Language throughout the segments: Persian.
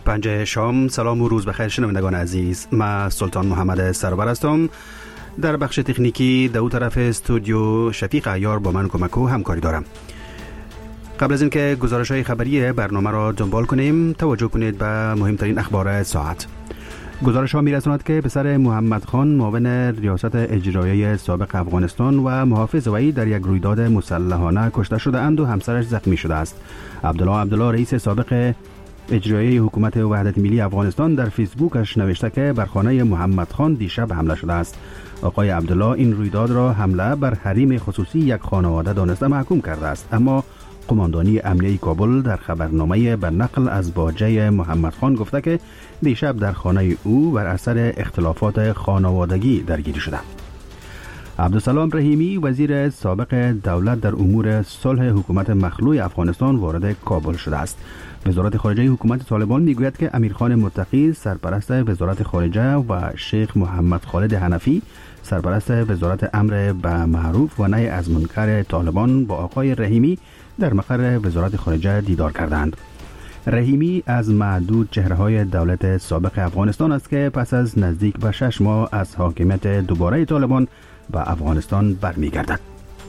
5 شام. سلام و روز بخیر شنوندگان عزیز. من سلطان محمد سرور هستم. در بخش تکنیکی دو طرف استودیو شفیق عیار با من کمک و همکاری دارم. قبل از اینکه گزارش‌های خبری برنامه را دنبال کنیم، توجه کنید به مهمترین اخبار ساعت. گزارش ها می‌رساند که پسر محمد خان معاون ریاست اجرایی سابق افغانستان و محافظ وی در یک رویداد مسلحانه کشته شده اند و همسرش زخمی شده است. عبدالله رئیس سابق اجرایی حکومت وحدت ملی افغانستان در فیسبوکش نوشته که بر خانه محمد خان دیشب حمله شده است. آقای عبدالله این رویداد را حمله بر حریم خصوصی یک خانواده دانسته محکوم کرده است، اما قماندانی امنیه کابل در خبرنامه به نقل از باجه محمد خان گفته که دیشب در خانه او بر اثر اختلافات خانوادگی درگیری شده. عبدالسلام رحیمی وزیر سابق دولت در امور صلح حکومت مخلوع افغانستان وارد کابل شده است. وزارت خارجه حکومت طالبان میگوید که امیرخان متقی سرپرست وزارت خارجه و شیخ محمد خالد حنفی سرپرست وزارت امر به معروف و نهی از منکر طالبان با آقای رحیمی در مقر وزارت خارجه دیدار کردند. رحیمی از معدود چهره‌های دولت سابق افغانستان است که پس از نزدیک به 6 ماه از حاکمیت دوباره طالبان به افغانستان برمیگردد.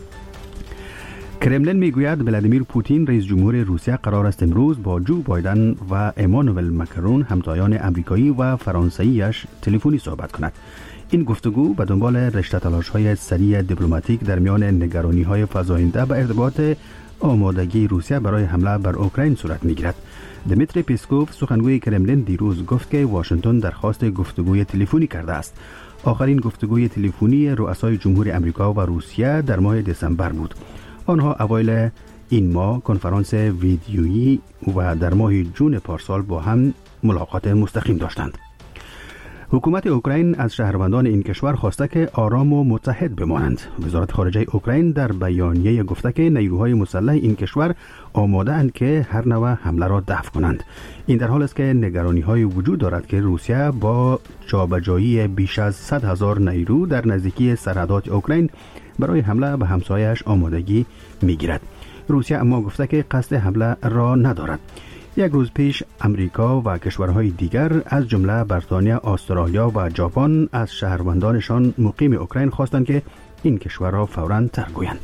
کرملین میگوید ولادیمیر پوتین رئیس جمهور روسیه قرار است امروز با جو بایدن و امانوئل مکرون همتایان امریکایی و فرانسویش تلفنی صحبت کند. این گفتگو به دنبال رشته تلاش‌های سریع دیپلماتیک در میان نگرانی‌های فزاینده به ارتباط آمادگی روسیه برای حمله بر اوکراین صورت می‌گیرد. دمیتری پیسکوف سخنگوی کرملین دیروز گفت که واشنگتن درخواست گفتگوی تلفنی کرده است. آخرین گفتگوی تلفنی رؤسای جمهور امریکا و روسیه در ماه دسامبر بود. آنها اوایل این ماه کنفرانس ویدیویی و در ماه جون پارسال با هم ملاقات مستقیم داشتند. حکومت اوکراین از شهروندان این کشور خواسته که آرام و متحد بمانند. وزارت خارجه اوکراین در بیانیه گفته که نیروهای مسلح این کشور آماده اند که هر نوع حمله را دفع کنند. این در حال است که نگرانی‌های وجود دارد که روسیه با جابجایی بیش از 100,000 نیرو در نزدیکی سرحدات اوکراین برای حمله به همسایه‌اش آمادگی می‌گیرد. روسیه اما گفته که قصد حمله را ندارد. یک روز پیش امریکا و کشورهای دیگر از جمله بریتانیا، استرالیا و ژاپن از شهروندانشان مقیم اوکراین خواستند که این کشور را فوراً ترک گویند.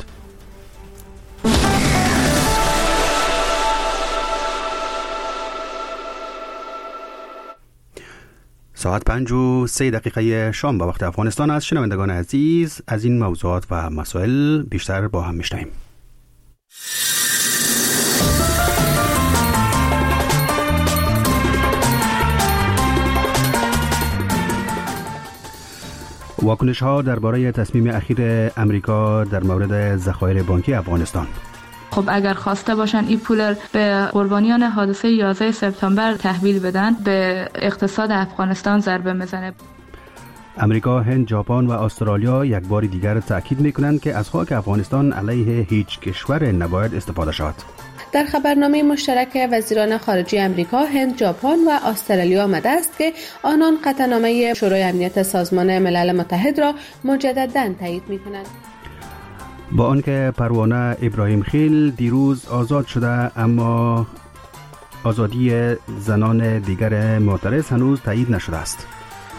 ساعت 5:03 شام به وقت افغانستان است. شنوندگان عزیز، از این موضوعات و مسائل بیشتر با هم میشنویم. واکنش ها درباره تصمیم اخیر امریکا در مورد ذخایر بانکی افغانستان. خب اگر خواسته باشن این پول به قربانیان حادثه 11 سپتامبر تحویل بدن، به اقتصاد افغانستان ضربه میزنه. امریکا، هند، ژاپن و استرالیا یک بار دیگر تاکید میکنند که از خاک افغانستان علیه هیچ کشور نباید استفاده شود. در خبرنامه مشترک وزیران خارجه امریکا، هند، ژاپن و استرالیا آمده است که آنان قطعنامه شورای امنیت سازمان ملل متحد را مجدداً تایید می‌کنند. با آنکه پروانه ابراهیم خیل دیروز آزاد شده، اما آزادی زنان دیگر معترض هنوز تایید نشده است.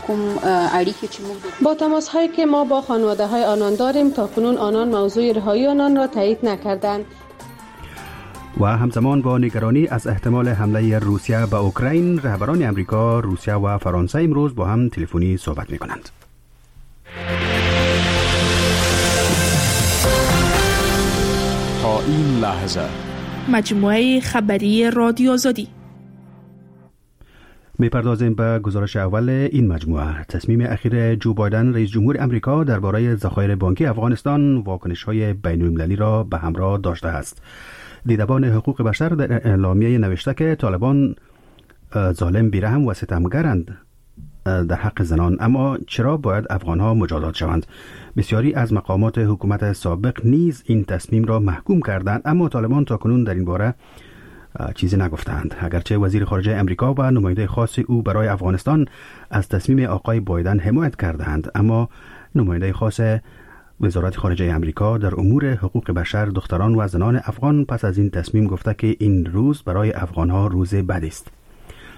با تماس‌هایی که ما با خانواده‌های آنان داریم، تاکنون آنان موضوع رهایی آنان را تایید نکردند. و همزمان با نگرانی از احتمال حمله روسیه به اوکراین، رهبران امریکا، روسیه و فرانسه امروز با هم تلفنی صحبت می‌کنند. تا این لحظه مجموعه خبری رادیو آزادی. می‌پردازیم به گزارش اول این مجموعه. تصمیم اخیر جو بایدن رئیس جمهور امریکا درباره ذخایر بانکی افغانستان واکنش‌های بین‌المللی را به همراه داشته است. دیدبان حقوق بشر در اعلامیه نوشته که طالبان ظالم، بیرحم و ستمگرند در حق زنان، اما چرا باید افغانها مجازات شوند؟ بسیاری از مقامات حکومت سابق نیز این تصمیم را محکوم کردند، اما طالبان تاکنون در این باره چیزی نگفتند. اگرچه وزیر خارجه امریکا و نماینده خاص او برای افغانستان از تصمیم آقای بایدن حمایت کردند، اما نماینده خاص وزارت خارجه امریکا در امور حقوق بشر، دختران و زنان افغان پس از این تصمیم گفته که این روز برای افغانها روز بدی است.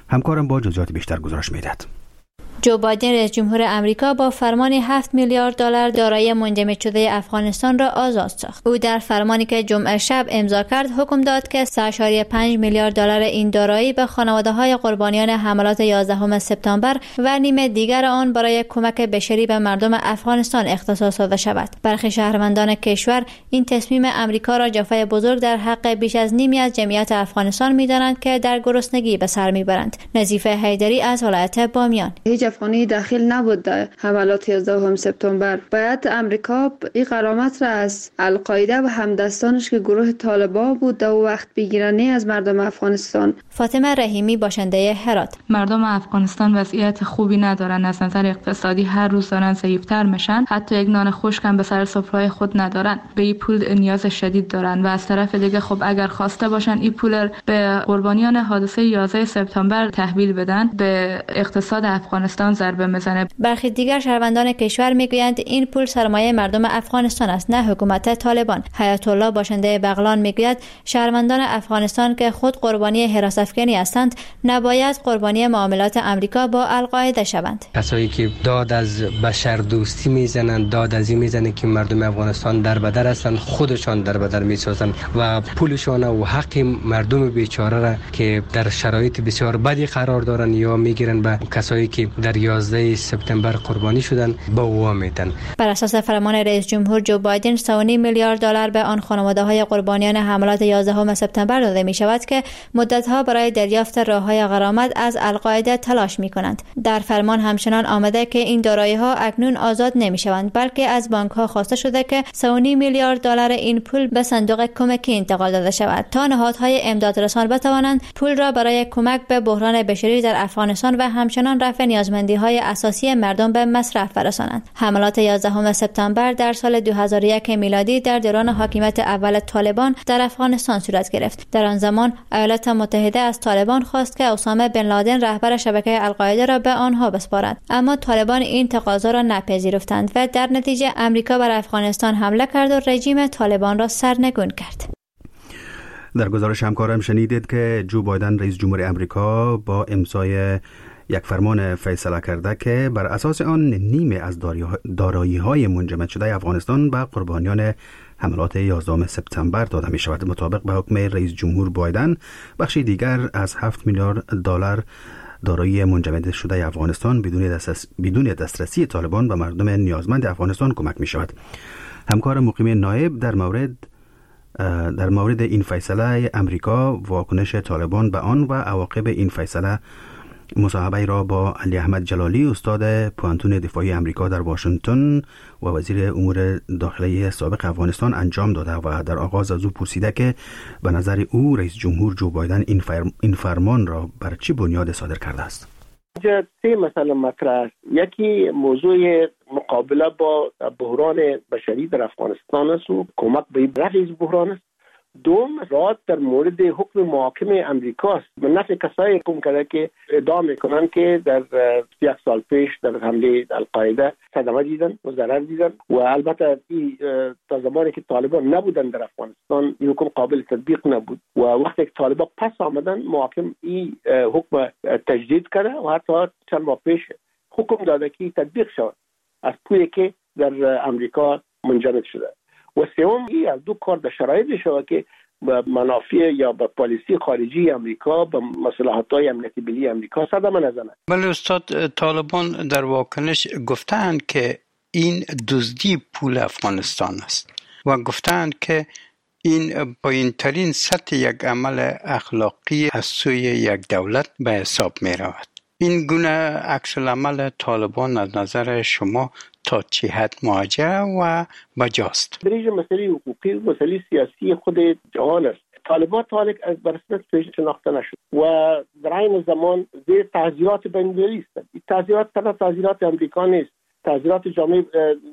همکارم با جزئیات بیشتر گزارش می‌دهد. جو بایدن رئیس جمهور امریکا با فرمان 7 میلیارد دلار دارایی منجمد شده افغانستان را آزاد ساخت. او در فرمانی که جمعه شب امضا کرد حکم داد که 3.5 میلیارد دلار این دارایی به خانواده‌های قربانیان حملات 11 سپتامبر و نیم دیگر آن برای کمک بشری به مردم افغانستان اختصاص داده شود. برخی شهروندان کشور این تصمیم امریکا را جفای بزرگ در حق بیش از نیمی از جمعیت افغانستان می‌دانند که در گرسنگی به سر می‌برند. نظیفه حیدری از ولایت بامیان: افغانی داخل نبود در حملات 11 سپتامبر. باید امریکا این غرامت را از القاعده و همدستانش که گروه طالبان بود در وقت بگیرنی از مردم افغانستان. فاطمه رحیمی باشنده هرات: مردم افغانستان وضعیت خوبی ندارن، از نظر اقتصادی هر روز دارن ضعیف‌تر میشن، حتی یک نان خشک هم به سر سفره خود ندارن، به این پول نیاز شدید دارن و از طرف دیگه خب اگر خواسته باشن این پول به قربانیان حادثه 11 سپتامبر تحویل بدن به اقتصاد افغانستان ضربه میزنه. برخی دیگر شهروندان کشور میگویند این پول سرمایه مردم افغانستان است، نه حکومت طالبان. حیات الله باشنده بغلان میگوید شهروندان افغانستان که خود قربانی حراست افغانی هستند نباید قربانی معاملات امریکا با القاعده شوند. کسایی که داد از بشر دوستی میزنند، داد از این میزنند که مردم افغانستان در بدر هستند، خودشان در بدر میسازند و پولشان و حق مردم بیچاره را که در شرایط بسیار بدی قرار دارند یا میگیرند به کسایی که در 11 سپتامبر قربانی شدن با او میدن. بر اساس فرمان رئیس جمهور جو بایدن 3.5 میلیارد دلار به آن خانواده‌های قربانیان حملات 11 سپتامبر داده می شود که مدت‌ها برای دریافت راه‌های غرامت از القاعده تلاش می‌کنند. در فرمان همچنان آمده که این دارایی‌ها اکنون آزاد نمی‌شوند، بلکه از بانک‌ها خواسته شده که 3.5 میلیارد دلار این پول به صندوق کمکی انتقال داده شود تا نهادهای امدادرسان بتوانند پول را برای کمک به بحران بشری در افغانستان و همچنان رفع نیازمندی‌های اساسی مردم به مصرف برسانند. حملات 11 سپتامبر در سال 2001 میلادی در دوران حاکمیت اول طالبان در افغانستان صورت گرفت. در آن زمان ایالات متحده از طالبان خواست که اسامه بن لادن رهبر شبکه القاعده را به آنها بسپارد، اما طالبان این تقاضا را نپذیرفتند و در نتیجه امریکا بر افغانستان حمله کرد و رژیم طالبان را سرنگون کرد. در گزارش همکارم شنیدید که جو بایدن رئیس جمهور امریکا با امضای یک فرمان فیصله کرده که بر اساس آن نیمه از دارایی‌های منجمد شده افغانستان به قربانیان حملات 11 سپتامبر داده می شود. مطابق به حکم رئیس جمهور بایدن بخشی دیگر از 7 میلیارد دلار دارایی منجمد شده افغانستان بدون دسترسی طالبان به مردم نیازمند افغانستان کمک می شود. همکار مقیم نایب در مورد این فیصله امریکا، واکنش طالبان به آن و عواقب این فیصله مصاحبه را با علی احمد جلالی استاد پوانتون دفاعی امریکا در واشنگتن و وزیر امور داخلی سابق افغانستان انجام داده و در آغاز از او پرسیده که به نظر او رئیس جمهور جو بایدن این فرمان را بر چه بنیاد صادر کرده است. اینجا 3 مسئله مطرح است. یکی موضوع مقابله با بحران بشری در افغانستان است و کمک به رفع بحران است. دوم راد در مورد حکم محاکم امریکا است. به نفع کسایی حکم کرده که ادعا میکنن که در 1 سال پیش در حمله القاعده صدمه دیدن و ضرر دیدن و البته تا زمانی که طالبان نبودن در افغانستان این حکم قابل تطبیق نبود و وقتی که طالبان پس آمدن محاکم این حکم تجدید کرده و حتی چند ماه پیش حکم داده که تطبیق شود از پولی که در امریکا منجمد شده. و سوم این از دو کار در شرایطی شود که به منافع یا به پالیسی خارجی امریکا به مصالحات‌های امنیتی ملی امریکا صدمه نزنه. ولی استاد طالبان در واکنش گفتند که این دزدی پول افغانستان است و گفتند که این پایین‌ترین سطح یک عمل اخلاقی از سوی یک دولت به حساب می رود. این گونه عکس العمل طالبان از نظر شما تا چه حد موجه و بجاست؟ دریج مسئله حقوقی و مسئله سیاسی خود جهان است. طالبان از برسمت شناخته نشد و در این زمان زیر تعزیرات بین‌المللی است. این تعزیرات تنها تعزیرات امریکا نیست، تعزیرات جامعه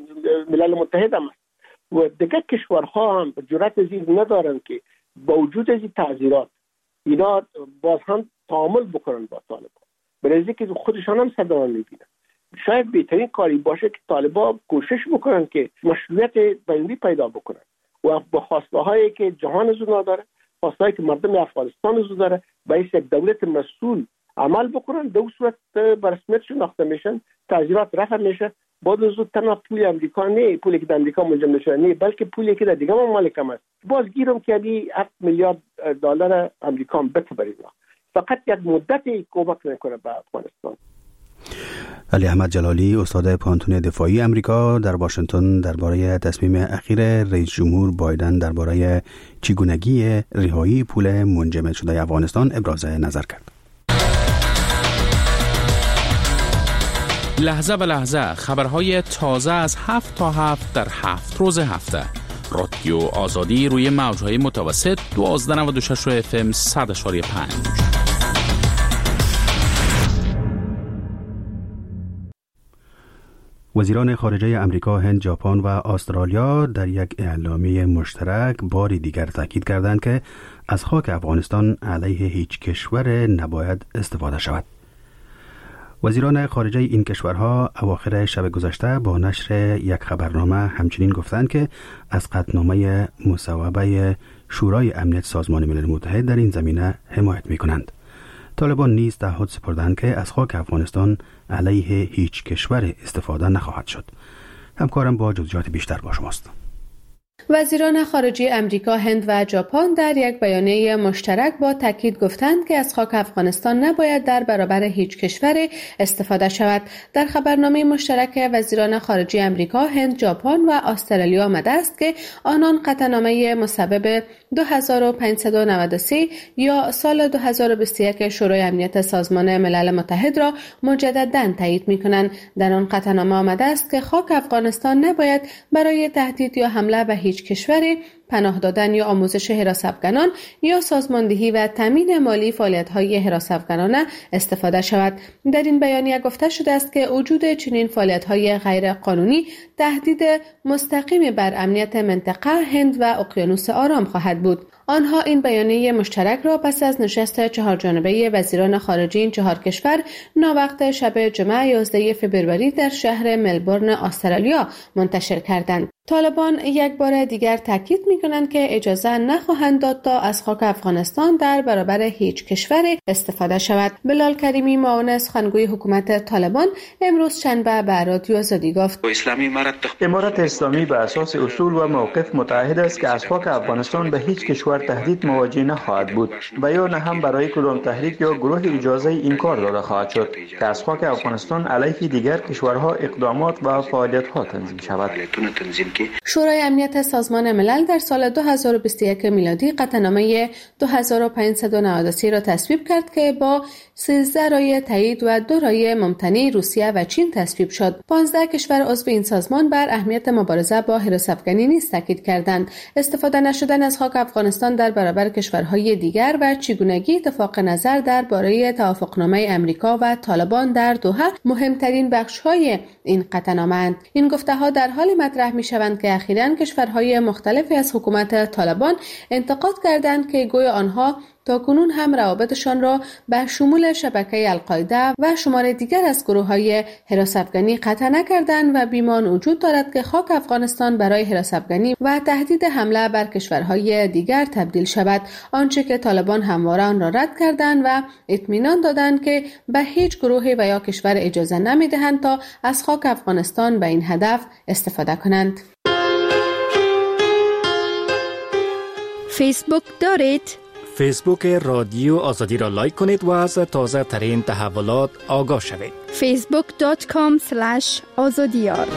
ملل متحد هم است و دیگر کشورها هم جرأت از این ندارند که با وجود از این تعزیرات اینا باز هم تعامل بکنن با طالبان، برای که خودشان هم صدمه می‌بینن. شاید بهترین کاری باشه که طالبان کوشش بکنن که مشروعیت بین‌المللی پیدا بکنن و با خواسته‌هایی که جهان از اونها داره، خواسته‌هایی که مردم افغانستان از اون داره، باعث یک دولت مسئول عمل بکنن، در صورت به رسمیت شناخته میشن، تاجرات رفع میشه. بعد از اون تنها پول امریکا نه، پولی که در امریکا منجمد نشده نه، بلکه پولی که در دیگه ممالک هم است. باز گیرم که 7 میلیارد دلار امریکا هم بده برای ما. فقط یک مدتی کمک نکنه به افغانستان. علی احمد جلالی، استاد پانتون دفاعی امریکا در واشنگتن، درباره تصمیم اخیر رئیس جمهور بایدن درباره چگونگی رهایی پول منجمد شده افغانستان ابراز نظر کرد. لحظه به لحظه خبرهای تازه از 7 تا 7 در 7 روز هفته. رادیو آزادی روی موجهای متوسط 1296 FM 100.5. وزیران خارجه امریکا، هند، ژاپن و استرالیا در یک اعلامیه مشترک باری دیگر تاکید کردند که از خاک افغانستان علیه هیچ کشور نباید استفاده شود. وزیران خارجه این کشورها اواخر شب گذشته با نشر یک خبرنامه همچنین گفتند که از قطعنامه مصوبه شورای امنیت سازمان ملل متحد در این زمینه حمایت می‌کنند. طالبان نیز تعهد سپردند که از خاک افغانستان علیه هیچ کشور استفاده نخواهد شد. همکارم با جزئیات بیشتر با شماست. وزیران خارجه امریکا، هند و ژاپن در یک بیانیه مشترک با تاکید گفتند که از خاک افغانستان نباید در برابر هیچ کشوری استفاده شود. در خبرنامه مشترک وزیران خارجه امریکا، هند، ژاپن و استرالیا آمده است که آنان قطعنامه مصوبه 2593 یا سال 2021 شورای امنیت سازمان ملل متحد را مجدداً تایید می‌کنند. در آن قطعنامه آمده است که خاک افغانستان نباید برای تهدید یا حمله به هیچ کشوری، پناه دادن یا آموزش حراس افغانان یا سازماندهی و تامین مالی فعالیت‌های حراس افغانانه استفاده شود. در این بیانیه گفته شده است که وجود چنین فعالیت‌های غیر قانونی تهدید مستقیم بر امنیت منطقه هند و اقیانوس آرام خواهد بود. آنها این بیانیه مشترک را پس از نشست 4 جانبه وزیران خارجه این 4 کشور ناوقت شب جمعه 11 فوریه در شهر ملبورن استرالیا منتشر کردند. طالبان یک بار دیگر تاکید می‌کنند که اجازه نخواهند داد تا از خاک افغانستان در برابر هیچ کشوری استفاده شود. بلال کریمی، معاون سخنگوی حکومت طالبان، امروز شنبه به رادیو آزادی گفت: امارت اسلامی به اساس اصول و موقف متعهد است که از خاک افغانستان به هیچ کشور تهدید مواجه نخواهد بود و یا نه هم برای کدام تحریک یا گروه اجازه این کار داده خواهد شد که از خاک افغانستان علیه دیگر کشورها اقدامات و فعالیت‌ها تنظیم شود. شورای امنیت سازمان ملل در سال 2021 میلادی قطعنامه 2593 را تصویب کرد که با 13 رای تایید و 2 رای ممتنع روسیه و چین تصویب شد. 15 کشور عضو این سازمان بر اهمیت مبارزه با حراس افغانی نیز تاکید کردند. استفاده نشدن از خاک افغانستان در برابر کشورهای دیگر و چگونگی اتفاق نظر درباره توافقنامه امریکا و طالبان در دوحه مهمترین بخش‌های این قطعنامه‌اند. این گفته‌ها در حال مطرح می‌شوند که اخیراً کشورهای مختلفی از حکومت طالبان انتقاد کردند که گویا آنها تاکنون هم روابطشان را به شمول شبکه القاعده و شمار دیگر از گروه‌های حراس افغانی قطع نکردند و بیمان وجود دارد که خاک افغانستان برای حراس افغانی و تهدید حمله بر کشورهای دیگر تبدیل شود، آنچه که طالبان همواره آن را رد کردند و اطمینان دادند که به هیچ گروهی و یا کشور اجازه نمی‌دهند تا از خاک افغانستان به این هدف استفاده کنند. فیسبوک دارید؟ فیسبوک رادیو آزادی را لایک کنید و از تازه ترین تحولات آگاه شوید. facebook.com/azadiyar.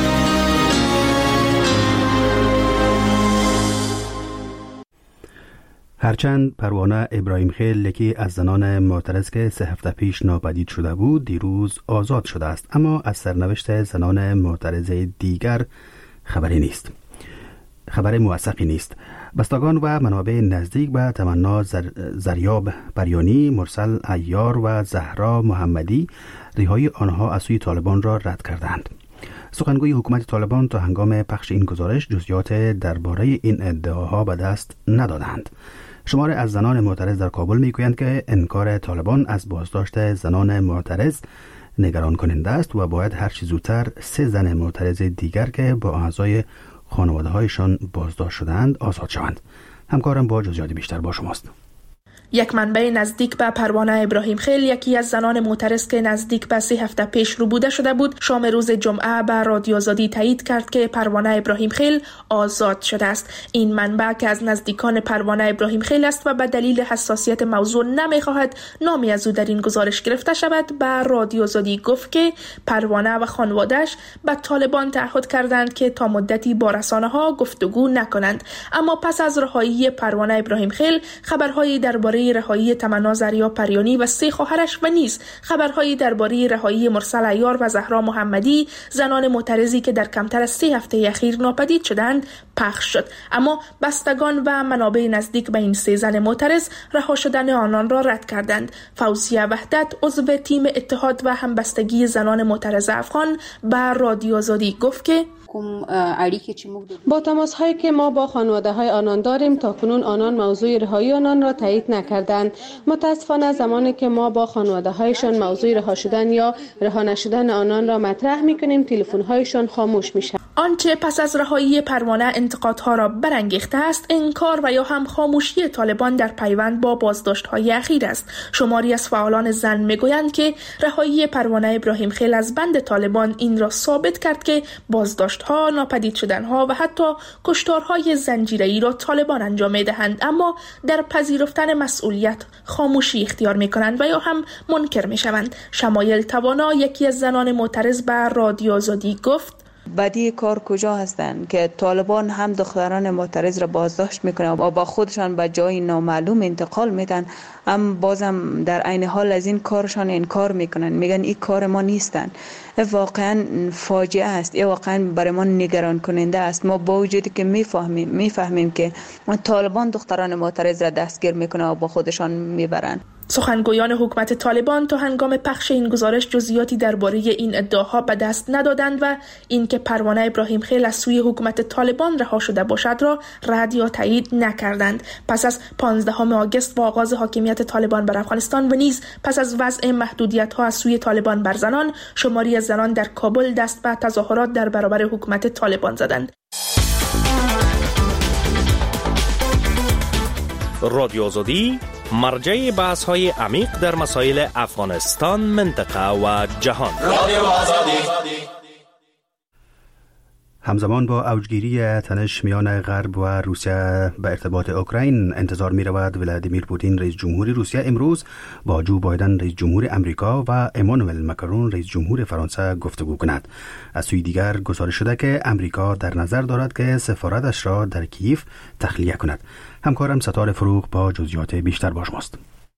هرچند پروانه ابراهیم خیل یکی از زنان معترض که 3 هفته پیش ناپدید شده بود دیروز آزاد شده است، اما از سرنوشت زنان معترض دیگر خبری نیست. خبر موثقی نیست. بستگان و منابع نزدیک به تمنا زریاب پریانی، مرسل عیار و زهرا محمدی رهایی آنها از سوی طالبان را رد کردند. سخنگوی حکومت طالبان تا هنگام پخش این گزارش جزئیات درباره این ادعاها به دست ندادند. شماری از زنان معترض در کابل میگویند که انکار طالبان از بازداشت زنان معترض نگران کننده است و باید هر چه زودتر 3 زن معترض دیگر که با اعضای خانواده‌هایشان بازداشت شدند آزاد شوند. همکارم با جزئیات بیشتر با شماست. یک منبع نزدیک به پروانه ابراهیم خیل، یکی از زنان معترض که نزدیک به 3 هفته پیش روبوده شده بود، شام روز جمعه به رادیو آزادی تایید کرد که پروانه ابراهیم خیل آزاد شده است. این منبع که از نزدیکان پروانه ابراهیم خیل است و به دلیل حساسیت موضوع نمی‌خواهد نامی از او در این گزارش گرفته شود، به رادیو آزادی گفت که پروانه و خانواده‌اش به طالبان تعهد کردند که تا مدتی با رسانه‌ها گفتگو نکنند. اما پس از رهایی پروانه ابراهیم خیل، خبرهایی درباره رهایی تمنا زریا پریانی و 3 خواهرش و نیز خبرهایی درباره رهایی مرسل عیار و زهرا محمدی، زنان معترضی که در کمتر از 3 هفته اخیر ناپدید شدند، پخش شد. اما بستگان و منابع نزدیک به این 3 زن معترض رها شدن آنان را رد کردند. فوزیه وحدت، عضو تیم اتحاد و همبستگی زنان معترض افغان، به رادیو آزادی گفت که با تماس هایی که ما با خانواده های آنان داریم، تا کنون آنان موضوع رهایی آنان را تایید نکردند. متاسفانه زمانی که ما با خانواده هایشان موضوع رها شدن یا رها نشدن آنان را مطرح میکنیم، تلفن هایشان خاموش میشن. آنچه پس از رهایی پروانه انتقادها را برانگیخته است، انکار و یا هم خاموشی طالبان در پیوند با بازداشت‌های اخیر است. شماری از فعالان زن میگویند که رهایی پروانه ابراهیم خیل از بند طالبان این را ثابت کرد که بازداشت‌ها، ناپدید شدن‌ها و حتی کشتارهای زنجیره‌ای را طالبان انجام می‌دهند، اما در پذیرفتن مسئولیت خاموشی اختیار می‌کنند و یا هم منکر می‌شوند. شمایل توانا، یکی از زنان معترض، به رادیو آزادی گفت: بدی کار کجا هستند که طالبان هم دختران معترض را بازداشت میکنه و با خودشان به جای نامعلوم انتقال میدن، اما بازم در عین حال از این کارشان انکار میکنن، میگن این کار ما نیستن. واقعا فاجعه است. این واقعا برای ما نگران کننده است. ما با وجودی که میفهمیم که طالبان دختران معترض را دستگیر میکنه و با خودشان میبرن. سخنگویان حکومت طالبان تا هنگام پخش این گزارش جزئیاتی درباره این ادعاها به دست ندادند و اینکه پروانه ابراهیم خیل از سوی حکومت طالبان رها شده باشد را رد یا تایید نکردند. پس از 15 آگوست و آغاز حاکمیت طالبان بر افغانستان و نیز پس از وضع محدودیت‌ها از سوی طالبان بر زنان، شماری از زنان در کابل دست به تظاهرات در برابر حکومت طالبان زدند. رادیو آزادی، مرجع بحث‌های عمیق در مسائل افغانستان، منطقه و جهان. رادیو آزادی. همزمان با اوجگیری تنش میان غرب و روسیه به ارتباط اوکراین، انتظار می رود ولادیمیر پوتین رئیس جمهوری روسیه امروز با جو بایدن رئیس جمهور امریکا و امانوئل مکرون رئیس جمهور فرانسه گفتگو کند. از سوی دیگر گزارش شده که امریکا در نظر دارد که سفارتش را در کیف تخلیه کند. همکارم ستاره فروغ با جزئیات بیشتر با شماست.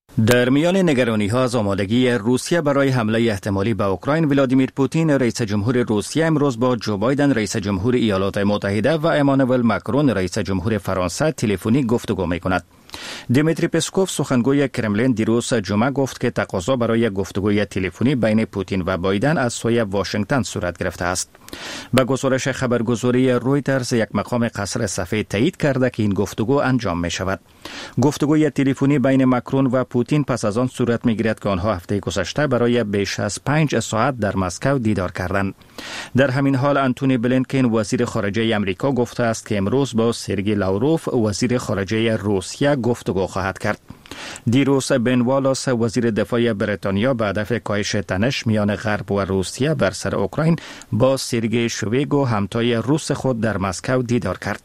در میان نگرانی‌ها از آمادگی روسیه برای حمله احتمالی به اوکراین، ولادیمیر پوتین رئیس جمهور روسیه امروز با جو بایدن رئیس جمهور ایالات متحده و امانوئل مکرون رئیس جمهور فرانسه تلفنی گفتگو می‌کند. دیمیتری پسکوف، سخنگوی کرملین، دیروز جمعه گفت که تقاضا برای گفتگوی تلفنی بین پوتین و بایدن از سوی واشنگتن صورت گرفته است. با گزارش خبرگزاری رویترز، یک مقام قصر سفید تایید کرده که این گفتگو انجام می شود. گفتگوی تلفنی بین مکرون و پوتین پس از آن صورت می گیرد که آنها هفته گذشته برای بیش از 5 ساعت در مسکو دیدار کردند. در همین حال انتونی بلینکن، وزیر خارجه امریکا، گفته است که امروز با سرگئی لاوروف، وزیر خارجه روسیه، گفتگو خواهد کرد. دیروز بن والاس، وزیر دفاع بریتانیا، به هدف کاهش تنش میان غرب و روسیه بر سر اوکراین با سرگئی شویگو، همتای روس خود، در مسکو دیدار کرد.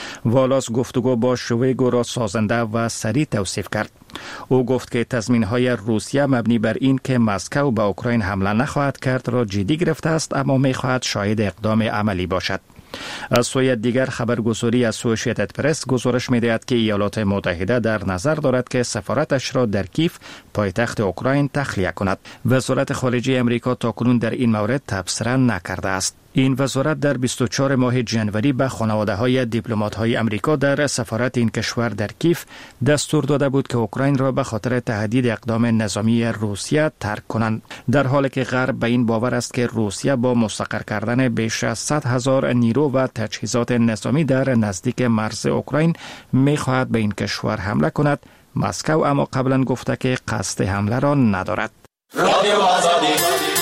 والاس گفتگو با شویگو را سازنده و سریع توصیف کرد. او گفت که تضمین‌های روسیه مبنی بر این که مسکو به اوکراین حمله نخواهد کرد را جدی گرفته است، اما می‌خواهد شاهد اقدام عملی باشد. از سوی دیگر، خبرگزاری اسوسییتد پرس گزارش می‌دهد که ایالات متحده در نظر دارد که سفارتش را در کیف، پایتخت اوکراین، تخلیه کند. وزارت خارجه امریکا تاکنون در این مورد تبصره نکرده است. این وزارت در 24 ماه جنوری به خانواده‌های دیپلمات‌های امریکا در سفارت این کشور در کیف دستور داده بود که اوکراین را به خاطر تهدید اقدام نظامی روسیه ترک کنند، در حالی که غرب به این باور است که روسیه با مستقر کردن بیش از 100,000 نیرو و تجهیزات نظامی در نزدیک مرز اوکراین می‌خواهد به این کشور حمله کند. مسکو اما قبلا گفته که قصد حمله را ندارد. رادیو آزادی.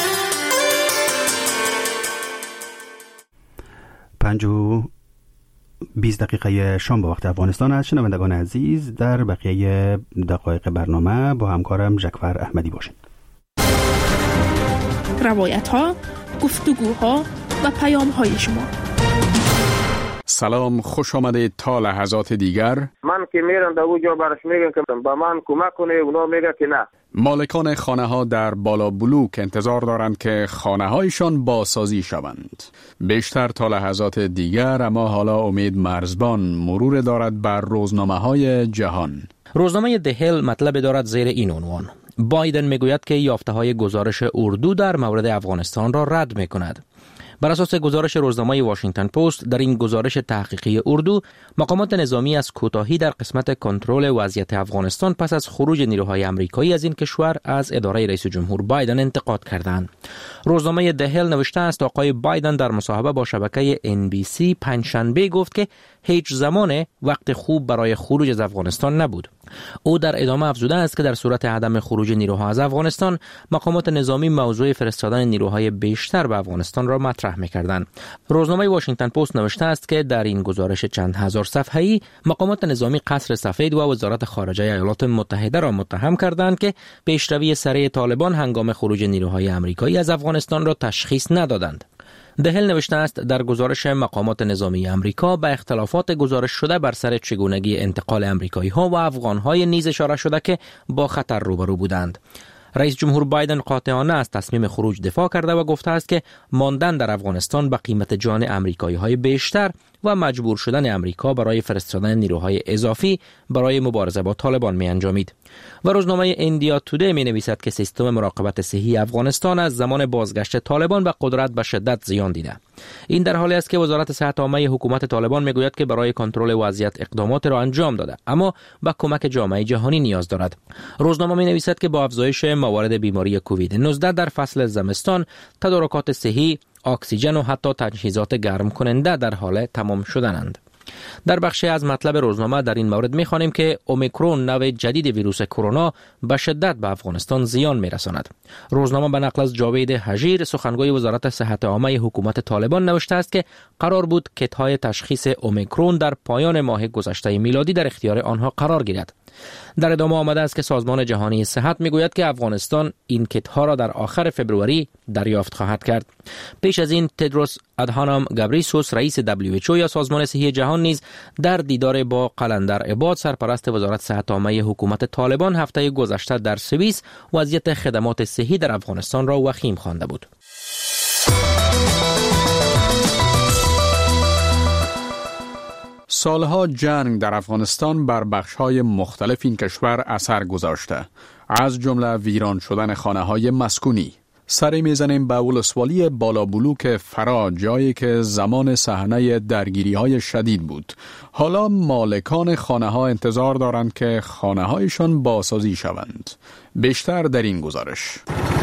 5 20 دقیقه شام به وقت افغانستان است. شنوندگان عزیز، در بقیه دقایق برنامه با همکارم جکفر احمدی باشید. روایت‌ها، گفتگوها و پیام‌های شما. سلام، خوش آمدید تا لحظات دیگر. من که میرم در اونجا برش میگم که با من کمک کنه، اونا میگه که نه. مالکان خانه ها در بالا بلوک انتظار دارند که خانه هایشان بازسازی شوند. بیشتر تا لحظات دیگر، اما حالا امید مرزبان مرور دارد بر روزنامه های جهان. روزنامه دهل مطلب دارد زیر این عنوان: بایدن میگوید که یافته های گزارش اردو در مورد افغانستان را رد میکند. بر اساس گزارش روزنامه واشنگتن پست، در این گزارش تحقیقی اردو، مقامات نظامی از کوتاهی در قسمت کنترل وضعیت افغانستان پس از خروج نیروهای آمریکایی از این کشور از اداره رئیس جمهور بایدن انتقاد کردند. روزنامه دهل نوشته است آقای بایدن در مصاحبه با شبکه NBC پنجشنبه گفت که هیچ زمان وقت خوب برای خروج از افغانستان نبود. او در ادامه افزوده است که در صورت عدم خروج نیروها از افغانستان، مقامات نظامی موضوع فرستادن نیروهای بیشتر به افغانستان را مطرح می‌کردند. روزنامه واشنگتن پست نوشته است که در این گزارش چند هزار صفحه‌ای، مقامات نظامی قصر سفید و وزارت خارجه ایالات متحده را متهم کردند که پیشروی سریع طالبان هنگام خروج نیروهای آمریکایی از افغانستان را تشخیص ندادند. دهل نوشته است در گزارش مقامات نظامی آمریکا به اختلافات گزارش شده بر سر چگونگی انتقال آمریکایی ها و افغان های نیز اشاره شده که با خطر روبرو بودند. رئیس جمهور بایدن قاطعانه از تصمیم خروج دفاع کرده و گفته است که ماندن در افغانستان به قیمت جان آمریکایی های بیشتر و مجبور شدن آمریکا برای فرستادن نیروهای اضافی برای مبارزه با طالبان می انجامید. و روزنامه ایندیا تودی می نویسد که سیستم مراقبت صحی افغانستان از زمان بازگشت طالبان به قدرت به شدت زیان دیده. این در حالی است که وزارت صحت عامه حکومت طالبان می گوید که برای کنترل وضعیت اقدامات را انجام داده، اما به کمک جامعه جهانی نیاز دارد. روزنامه می نویسد که با افزایش موارد بیماری کووید 19 در فصل زمستان، تدارکات صحی، اکسیژن و حتی تجهیزات گرم کننده در حال تمام شدنند. در بخشی از مطلب روزنامه در این مورد می‌خوانیم که اومیکرون، نوع جدید ویروس کرونا، به شدت به افغانستان زیان می‌رساند. روزنامه به نقل از جاوید حجیر، سخنگوی وزارت صحت عامه حکومت طالبان، نوشته است که قرار بود کیت‌های تشخیص اومیکرون در پایان ماه گذشته میلادی در اختیار آنها قرار گیرد. در ادامه آمده است که سازمان جهانی صحت میگوید که افغانستان این کیت‌ها را در آخر فوریه دریافت خواهد کرد. پیش از این تدروس ادهانام گبریسوس، رئیس WHO یا سازمان صحی جهان، نیز در دیدار با قلندر عباد، سرپرست وزارت صحت عامه حکومت طالبان، هفته گذشته در سوئیس وضعیت خدمات صحی در افغانستان را وخیم خوانده بود. سالها جنگ در افغانستان بر بخش‌های مختلف این کشور اثر گذاشته، از جمله ویران شدن خانه‌های مسکونی. سری میزنیم به ولسوالی بالا بلوک فرا، جایی که زمان صحنه درگیری‌های شدید بود. حالا مالکان خانه‌ها انتظار دارند که خانه‌هایشان بازسازی شوند. بیشتر در این گزارش.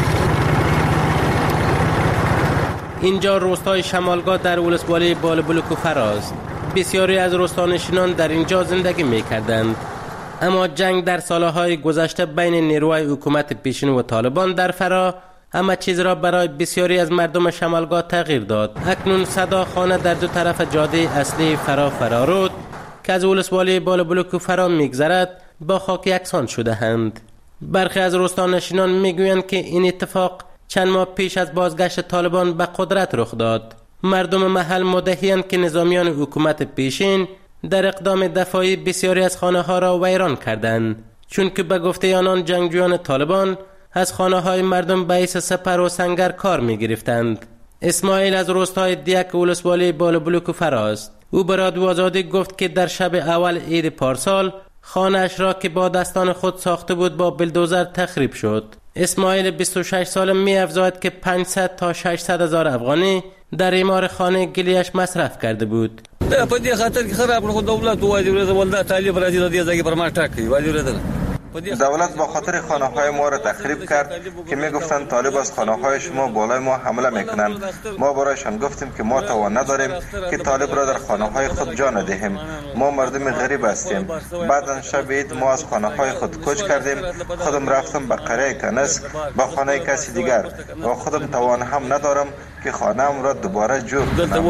اینجا روستای شمالگاه در ولسوالی بالا بلوک فراست. بسیاری از روستانشینان در اینجا زندگی می‌کردند، اما جنگ در سالهای گذشته بین نیروهای حکومت پیشین و طالبان در فرا همه چیز را برای بسیاری از مردم شمالگاه تغییر داد. اکنون صدا خانه در دو طرف جاده اصلی فرارود که از ولسوالی بالا بلوک فرا می‌گذرد با خاک یکسان شده اند. برخی از روستانشینان می‌گویند که این اتفاق چند ماه پیش از بازگشت طالبان به قدرت رخ داد. مردم محل مدعی‌اند که نظامیان حکومت پیشین در اقدام دفاعی بسیاری از خانه‌ها را ویران کردند، چون که به گفته آنان جنگجویان طالبان از خانه‌های مردم به حیث سپر و سنگر کار می‌گرفتند. اسماعیل از روستای دیک ولسوالی بالا بلوک فراست. او به رادیو آزادی گفت که در شب اول عید پارسال خانه‌اش را که با دستان خود ساخته بود با بلدوزر تخریب شد. اسماعیل 26 ساله می‌افزاید که 500 تا 600 هزار افغانی در اعمار خانه گلیش مصرف کرده بود. په دې خاطر کې خراب کړو دولت وایي ولدا طالب راځي د دې ځای پر ما ټاکي وایي ورته دولت با خاطر خانه‌های ما را تخریب کرد که میگفتند طالب از خانه‌های شما بالای ما حمله میکنند. ما برایشان گفتیم که ما توان نداریم که طالب را در خانه‌های خود جا ندهیم. ما مردم غریب هستیم. بعد شب عید ما از خانه‌های خود کوچ کردیم. خودم رفتم به قریه کنسک به خانه کسی دیگر و خودم توان هم ندارم که خانه‌ام را دوباره جور کنم.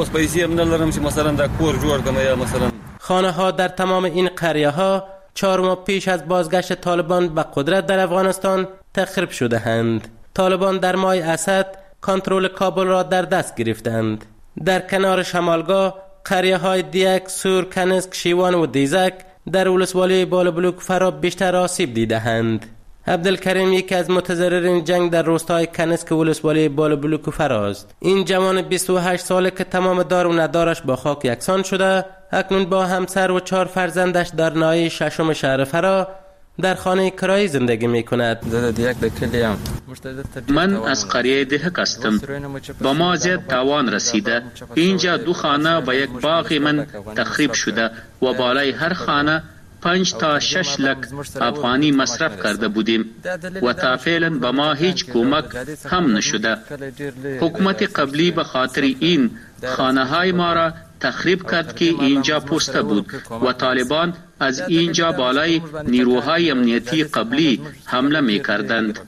خانه ها در تمام این قریه ها 4 ماه پیش از بازگشت طالبان به قدرت در افغانستان تخریب شده اند. طالبان در ماه اسد کنترل کابل را در دست گرفتند. در کنار شمالگاه قریه های دیک، سور، کنسک، شیوان و دیزک در ولسوالی بالابلوک فرا بیشتر آسیب دیده‌اند. عبدالکریم یکی از متضررین جنگ در روستای کنسک ولسوالی بالابلوک فراست. این جوان 28 ساله که تمام دار و ندارش با خاک یکسان شده، اکنون با همسر و 4 فرزندش در ناحیه 6 شهر فرا در خانه کرایی زندگی می کند. من از قریه دهک هستم. با ما زیاد تاوان رسیده. اینجا 2 خانه و 1 باغ من تخریب شده و بالای هر خانه 5 تا 6 لک افغانی مصرف کرده بودیم و تا فعلا به ما هیچ کمک هم نشده. حکومت قبلی به خاطر این خانه های ما را تخریب کرد که اینجا پوسته بود و طالبان از اینجا بالای نیروهای امنیتی قبلی حمله می کردند.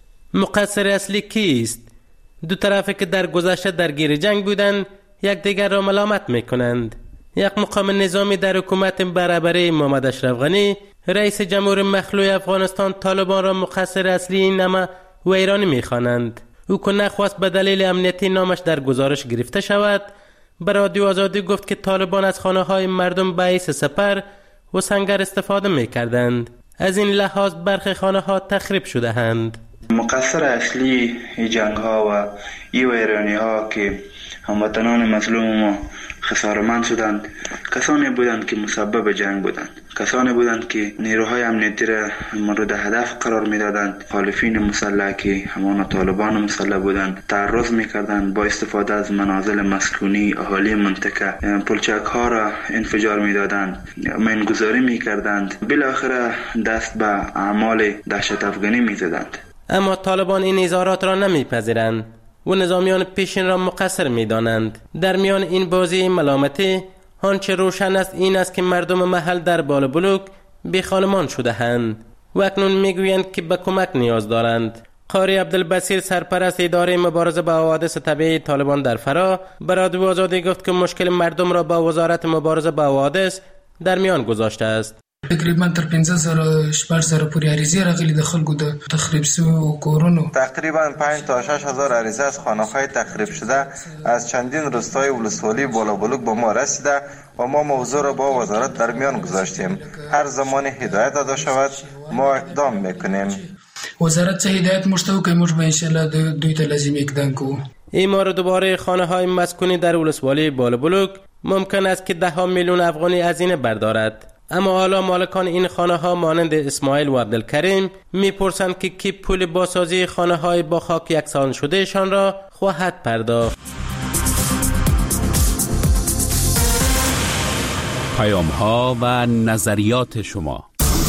مقصر اصلی کیست؟ دو طرفی که در گذشته درگیر جنگ بودند یکدیگر را ملامت می کنند. یک مقام نظامی در حکومت برابری محمد اشرف غنی، رئیس جمهور مخلوع افغانستان، طالبان را مقصر اصلی این نامه ویرانی می خوانند. او که نخواست به دلیل امنیتی نامش در گزارش گرفته شود، به رادیو آزادی گفت که طالبان از خانه های مردم به حیث سپر و سنگر استفاده می کردند. از این لحاظ برخی خانه ها تخریب شده اند. مقصر اصلی جنگ ها و ویرانی ها که هموطنان مظلوم ما خسارمند شدند کسانی بودند که مسبب جنگ بودند، کسانی بودند که نیروهای امنیتی را مورد هدف قرار میدادند. مخالفین مسلح که همان طالبان مسلح بودند تعرض میکردند، با استفاده از منازل مسکونی اهالی منطقه پلچک ها را انفجار میدادند، مینگذاری میکردند، بالاخره دست به اعمال دهشت افغانی میزدند. اما طالبان این اظهارات را نمیپذیرند و نظامیان پیشین را مقصر می‌دانند. در میان این بازی ملامتی آنچه روشن است این است که مردم محل در بالابلوک بی‌خانمان شده‌اند و اکنون میگویند که به کمک نیاز دارند. قاری عبدالبصیر سرپرست اداره مبارزه با حوادث طبیعی طالبان در فرا به رادیو آزادی گفت که مشکل مردم را با وزارت مبارزه با حوادث در میان گذاشته است. تقریبا تر 15,000 پورې عریضې راغلي د خلکو د تخریب شویو کورونو. تقریبا 5 تا 6,000 عریضه از خانه‌های تخریب شده از چندین روستای ولسوالی بالابلوک به ما رسیده و ما موضوع را با وزارت در میان گذاشتیم. هر زمان هدایت داده شود ما اقدام میکنیم. وزارت چه هدایت مشتو که موږ به ان شاء الله دوی ته لازم اقدام کوو. اعمار دوباره خانه‌های مسکونی در ولسوالی بالابلوک ممکن است که 10 میلیون افغانی هزینه بردارد. اما حالا مالکان این خانه ها مانند اسماعیل و عبدالکریم میپرسند که کی پول بازسازی خانه های با خاک یکسان شده شان را خواهد پرداخت. پیام ها و نظریات شما.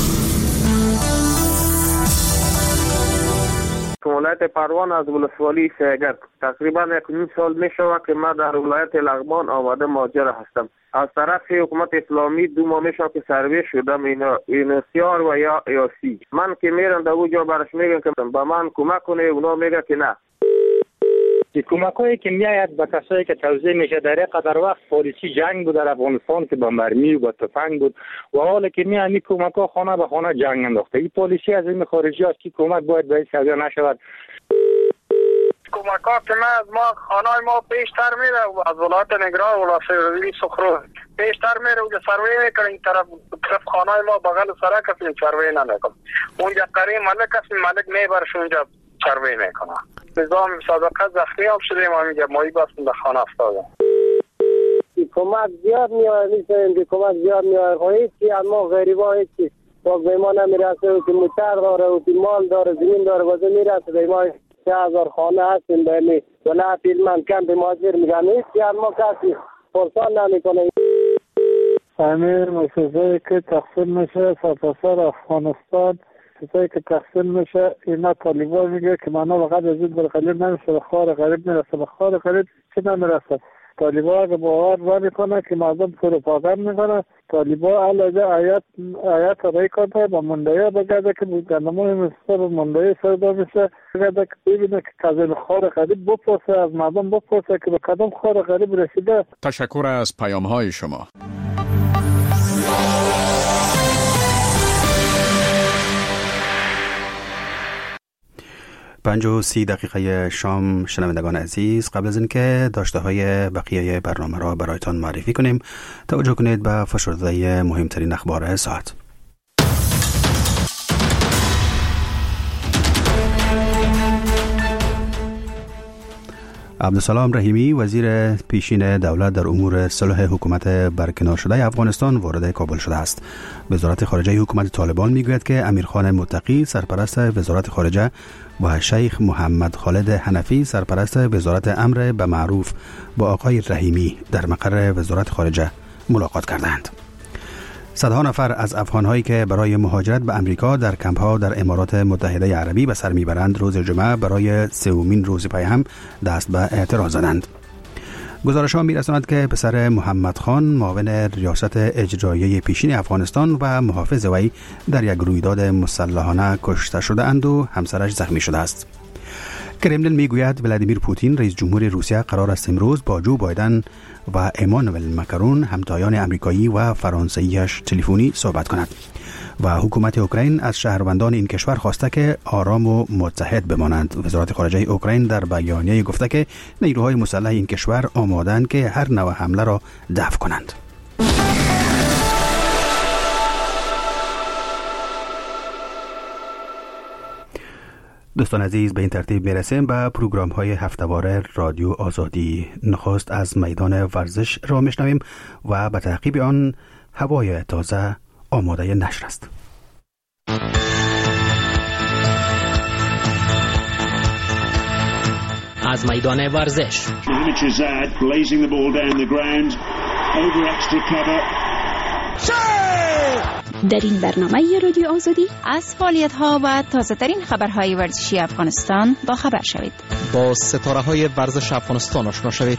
ولایت پروان از ولسوالی شیگک تقریبا 1 سال می شود که من در ولایت لغمان آمده مهاجر هستم. از طرف حکومت اسلامی 2 ماه میشه که سروی شدم این سیار و یا ایاسی. من که میرم در اونجا برش میگم که به من کمک کنه، اونا میگه که نه. کمکایی که میآید به کسایی که توزیع میشه در یک قدر وقت پالیسی جنگ بود در افغانستان که با مرمی و با تفنگ بود و حالا که میانی کمک‌ها خانه به خانه جنگ انداخته. این پالیسی از این خارجی است که کمک باید به سویا نشود. کمک‌ها که ما خانه ما پیشتر میره از ولایت نگران و ولایت سخرو پیشتر میره و سروی میکنه. این طرف خانه ما بغل سرک است، سروی نمیکنه. اونجا قریب ملک میبرش اونجا سروی میکنه. نظام سابقه زخمی هم شدیم و میگه مایی بستم به خانه افتادم. کمک زیاد میاد میشه، کمک زیاد میاد. هیچ چی اما غریبا هیچ چی به ما نمیرسه و که موتر داره و که مال داره زمین داره و میرسه به ما. 3,000 خانه هستیم به ولایت هلمند کمپ مهاجر میگن هیچ چی اما کسی پرسان نمیکنه. امیر مسئله که تقسیم میشه سرتاسر افغانستان چیزایی که تقسیم میشه اینا طالبان میگه که معنا فقط از این برقلیب نمیشه به خار غریب میرسه، به خار غریب چی نمیرسه. طالبان اگه باور را میکنه که مردم پروپاگاند میکنه، طالبان علاوه آیات رای کنه با مندهی بگرده که گندمون مصر مندهی سردا میشه، بگرده که ببینه که از این خار غریب بپرسه، از مردم بپرسه که به کدام خار غریب رسیده. تشکر از پیام های شما. 5:30 شام شنوندگان عزیز، قبل از اینکه داشته های بقیه برنامه را برایتان معرفی کنیم توجه کنید به فشرده مهمترین اخبار ساعت. عبدالسلام رحیمی وزیر پیشین دولت در امور صلح حکومت برکنار شده افغانستان وارد کابل شده است. وزارت خارجه حکومت طالبان میگوید که امیرخان متقی سرپرست وزارت خارجه و شیخ محمد خالد حنفی سرپرست وزارت امر به معروف با آقای رحیمی در مقر وزارت خارجه ملاقات کردند. صدها نفر از افغان‌هایی که برای مهاجرت به امریکا در کمپ‌ها در امارات متحده عربی به سر میبرند روز جمعه برای سومین روز پی هم دست به اعتراض زدند. گزارش‌ها می‌رساند که پسر محمد خان معاون ریاست اجرایی پیشین افغانستان و محافظ وی در یک رویداد مسلحانه کشته شده‌اند و همسرش زخمی شده است. کرملین میگوید ولادیمیر پوتین رئیس جمهور روسیه قرار است امروز با جو بایدن و امانوئل مکرون همتایان امریکایی و فرانسویش تلفنی صحبت کند و حکومت اوکراین از شهروندان این کشور خواسته که آرام و متحد بمانند. وزارت خارجه اوکراین در بیانیه گفته که نیروهای مسلح این کشور آماده‌اند که هر نوع حمله را دفع کنند. دوستان عزیز، به این ترتیب میرسیم به پروگرام های هفته‌واره رادیو آزادی. نخست از میدان ورزش را میشنویم و به تعقیب آن هوای تازه آماده نشر است. از میدان ورزش در این برنامه رادیو آزادی از فعالیت‌ها و تازه‌ترین خبرهای ورزشی افغانستان با خبر شوید. با ستاره‌های ورزش افغانستان آشنا شوید.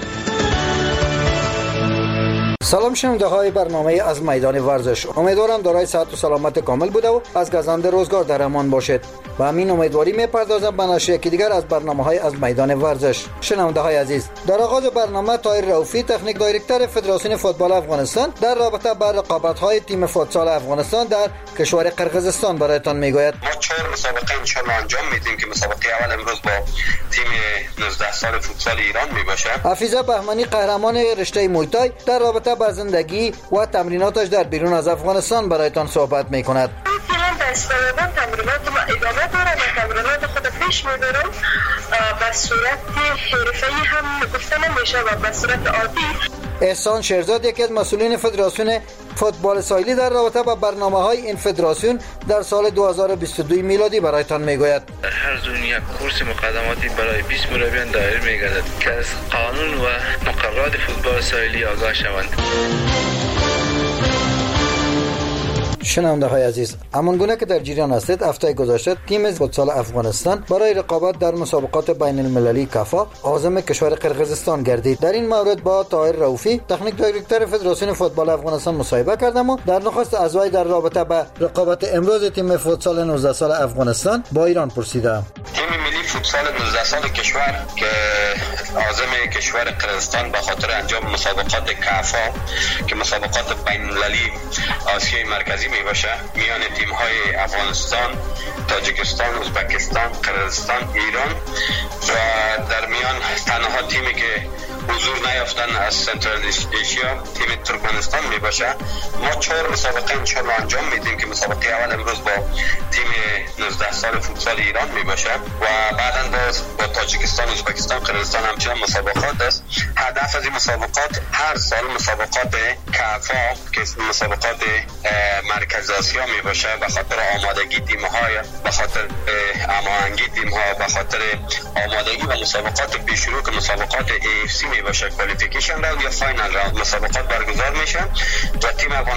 سلام شنونده های برنامه از میدان ورزش، امیدوارم دارای صحت و سلامت کامل بوده و از گزند روزگار در امان باشید. و همین امیدواری میپردازم به نشر یکی دیگر از برنامه های از میدان ورزش. شنونده های عزیز، در آغاز برنامه طاهر رؤوفی تکنیک دایرکتور فدراسیون فوتبال افغانستان در رابطه با رقابت های تیم فوتسال افغانستان در کشور قرقیزستان برایتان میگوید. ما 4 مسابقه ان شاء الله انجام میدیم که مسابقه اول امروز با تیم 19 سال فوتسال ایران میباشه. حفیظه بهمنی قهرمان رشته مویتای در رابطه با زندگی و تمریناتش در بیرون از افغانستان برایتان صحبت میکند. استعداد تمرینات ما ادامه داره و تمرینات خود پیش میبرم به صورت حرفه‌ای هم گفته نمیشه و به صورت عادی. احسان شیرزاد یکی از مسئولین فدراسیون فوتبال ساحلی در رابطه با برنامه‌های این فدراسیون در سال 2022 میلادی برایتان میگوید. هر زون یک کورس مقدماتی برای 20 مربیان دایر میگردد که از قانون و مقررات فوتبال ساحلی آگاه شوند. شنونده های عزیز، همانگونه که در جریان هستید، هفته گذشته تیم فوتسال افغانستان برای رقابت در مسابقات بین المللی کافا عازم کشور قرقیزستان گردید. در این مورد با طاهر رؤوفی تکنیک دایرکتور فدراسیون فوتبال افغانستان مصاحبه کردم و در نخست از وی در رابطه با رقابت امروز تیم فوتسال 19 سال افغانستان با ایران پرسیدم. تیم ملی فوتسال 19 سال کشور که عازم کشور قرقیزستان به خاطر انجام مسابقات کافا که مسابقات بین المللی آسیای مرکزی می باشه میان تیم های افغانستان، تاجیکستان، ازبکستان، قرقیزستان، ایران و در میان تنها تیمی که حضور نیافتن از سنترال ایشیا تیم ترکمنستان می باشه. ما 4 مسابقه انشالله انجام میدیم که مسابقه اول امروز با تیم 19 سال فوتسال ایران می باشه و بعدا با تاجیکستان، ازبکستان، قرقیزستان همچنان مسابقات است. هدف از این مسابقات هر سال مسابقات کافا که مسابقات مرکز آسیا می باشه به خاطر آمادگی تیم های، به خاطر هماهنگی تیم ها، به خاطر آمادگی و مسابقات پیشرو که مسابقات AFC می باشه، کوالیفیکیشن راوند یا فاینال راوند مسابقات برگزار میشه و تیم افغانستان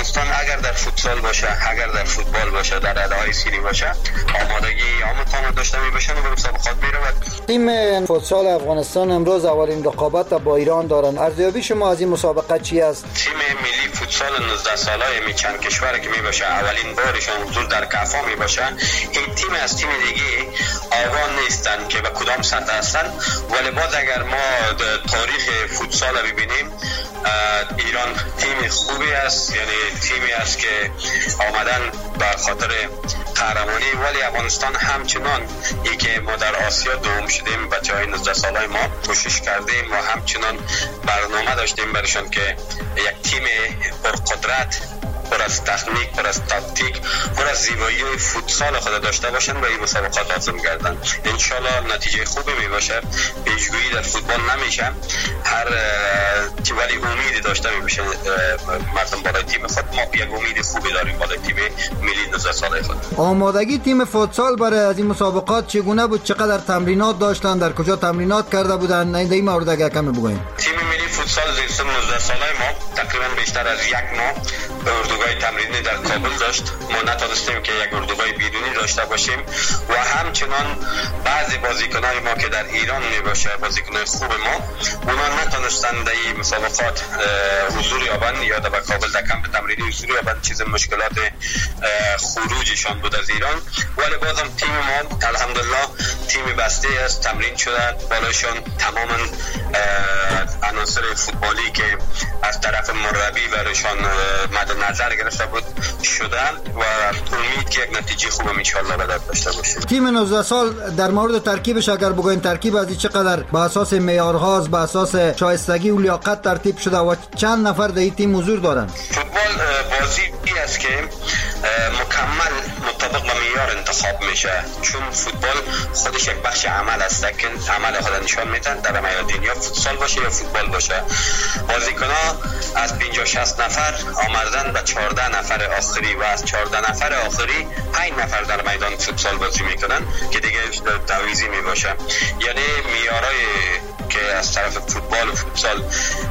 افغانستان اگر در فوتسال باشه، اگر در فوتبال باشه، در ادای سینی باشه، آمادگی عامه داشته میباشن و به مسابقات میرود. تیم فوتسال افغانستان امروز اولین رقابت با ایران دارن. ارزیابی شما از این مسابقه چی است؟ تیم ملی فوتسال 19 ساله می چند کشور که میباشه اولین بارشون حضور در کافا میباشه. این تیم از تیم دیگه آوان نیستن که به کدام سطح هستن، ولی باز اگر ما تاریخ فوتسال ببینیم ایران تیم خوبی است، یعنی تیمی است که آمدن به خاطر قهرمانی، ولی افغانستان همچنان ای که ما در آسیا دوم شدیم بچهای 19 ساله ما کوشش کردیم و همچنان برنامه داشتیم برشان که یک تیم پرقدرت، پر از تکنیک، پر از تاکتیک، پر از زیبایی فوتسال خود داشته باشن و این مسابقات آزم گردن. انشالله نتیجه خوبی می باشه. پیشگویی در فوتبال نمیشه، هر ولی امیدی داشته می باشه مردم بالای تیم خود. ما یک امید خوبی داریم بالای تیم ملی 19 ساله خود. آمادگی تیم فوتسال برای از این مسابقات چگونه بود؟ چقدر تمرینات داشتن؟ در کجا تمرینات کرده بودن؟ در این مورد اگر کمی بگوییم. تیم ملی فوتسال زیر سن 19 ساله ما تقریبا بیشتر از یک ماه به اردوگاه تمرینی در کابل داشت. ما نتونستیم که یک اردوگاه بیرونی داشته باشیم و همچنان بعضی بازیکنای ما که در ایران میباشه، بازیکنای خوب ما، اونا نتونستن در این مسابقات حضور یابن یا در کابل در کمپ تمرینی حضور یابن. چیز مشکلات خروجشان بود از ایران، ولی بازم تیم ما الحمدلله تیم بسته است، تمرین شده بالاشان تماما عناصر فوتبالی که از طرف مربی برایشان مد نظر گرفته بود شدن و امید که یک نتیجه خوب ان شاء الله به دست داشته باشه. تیم 19 سال در مورد ترکیبش اگر بگوین، ترکیب از چقدر به اساس معیارها، به اساس شایستگی و لیاقت ترتیب شده و چند نفر در این تیم حضور دارن؟ فوتبال بازی است که مکمل مطابق با معیار انتخاب میشه، چون فوتبال خودش یک بخش عمل است که عمل خود نشان میدن در میدان، یا فوتسال باشه یا فوتبال باشه. بازیکن‌ها از 50-60 نفر آمدن به 14 نفر آخری و از 14 نفر آخری 5 نفر در میدان فوتسال بازی میکنن که دیگه تعویضی میباشه. یعنی معیارای که از طرف فوتبال و فوتسال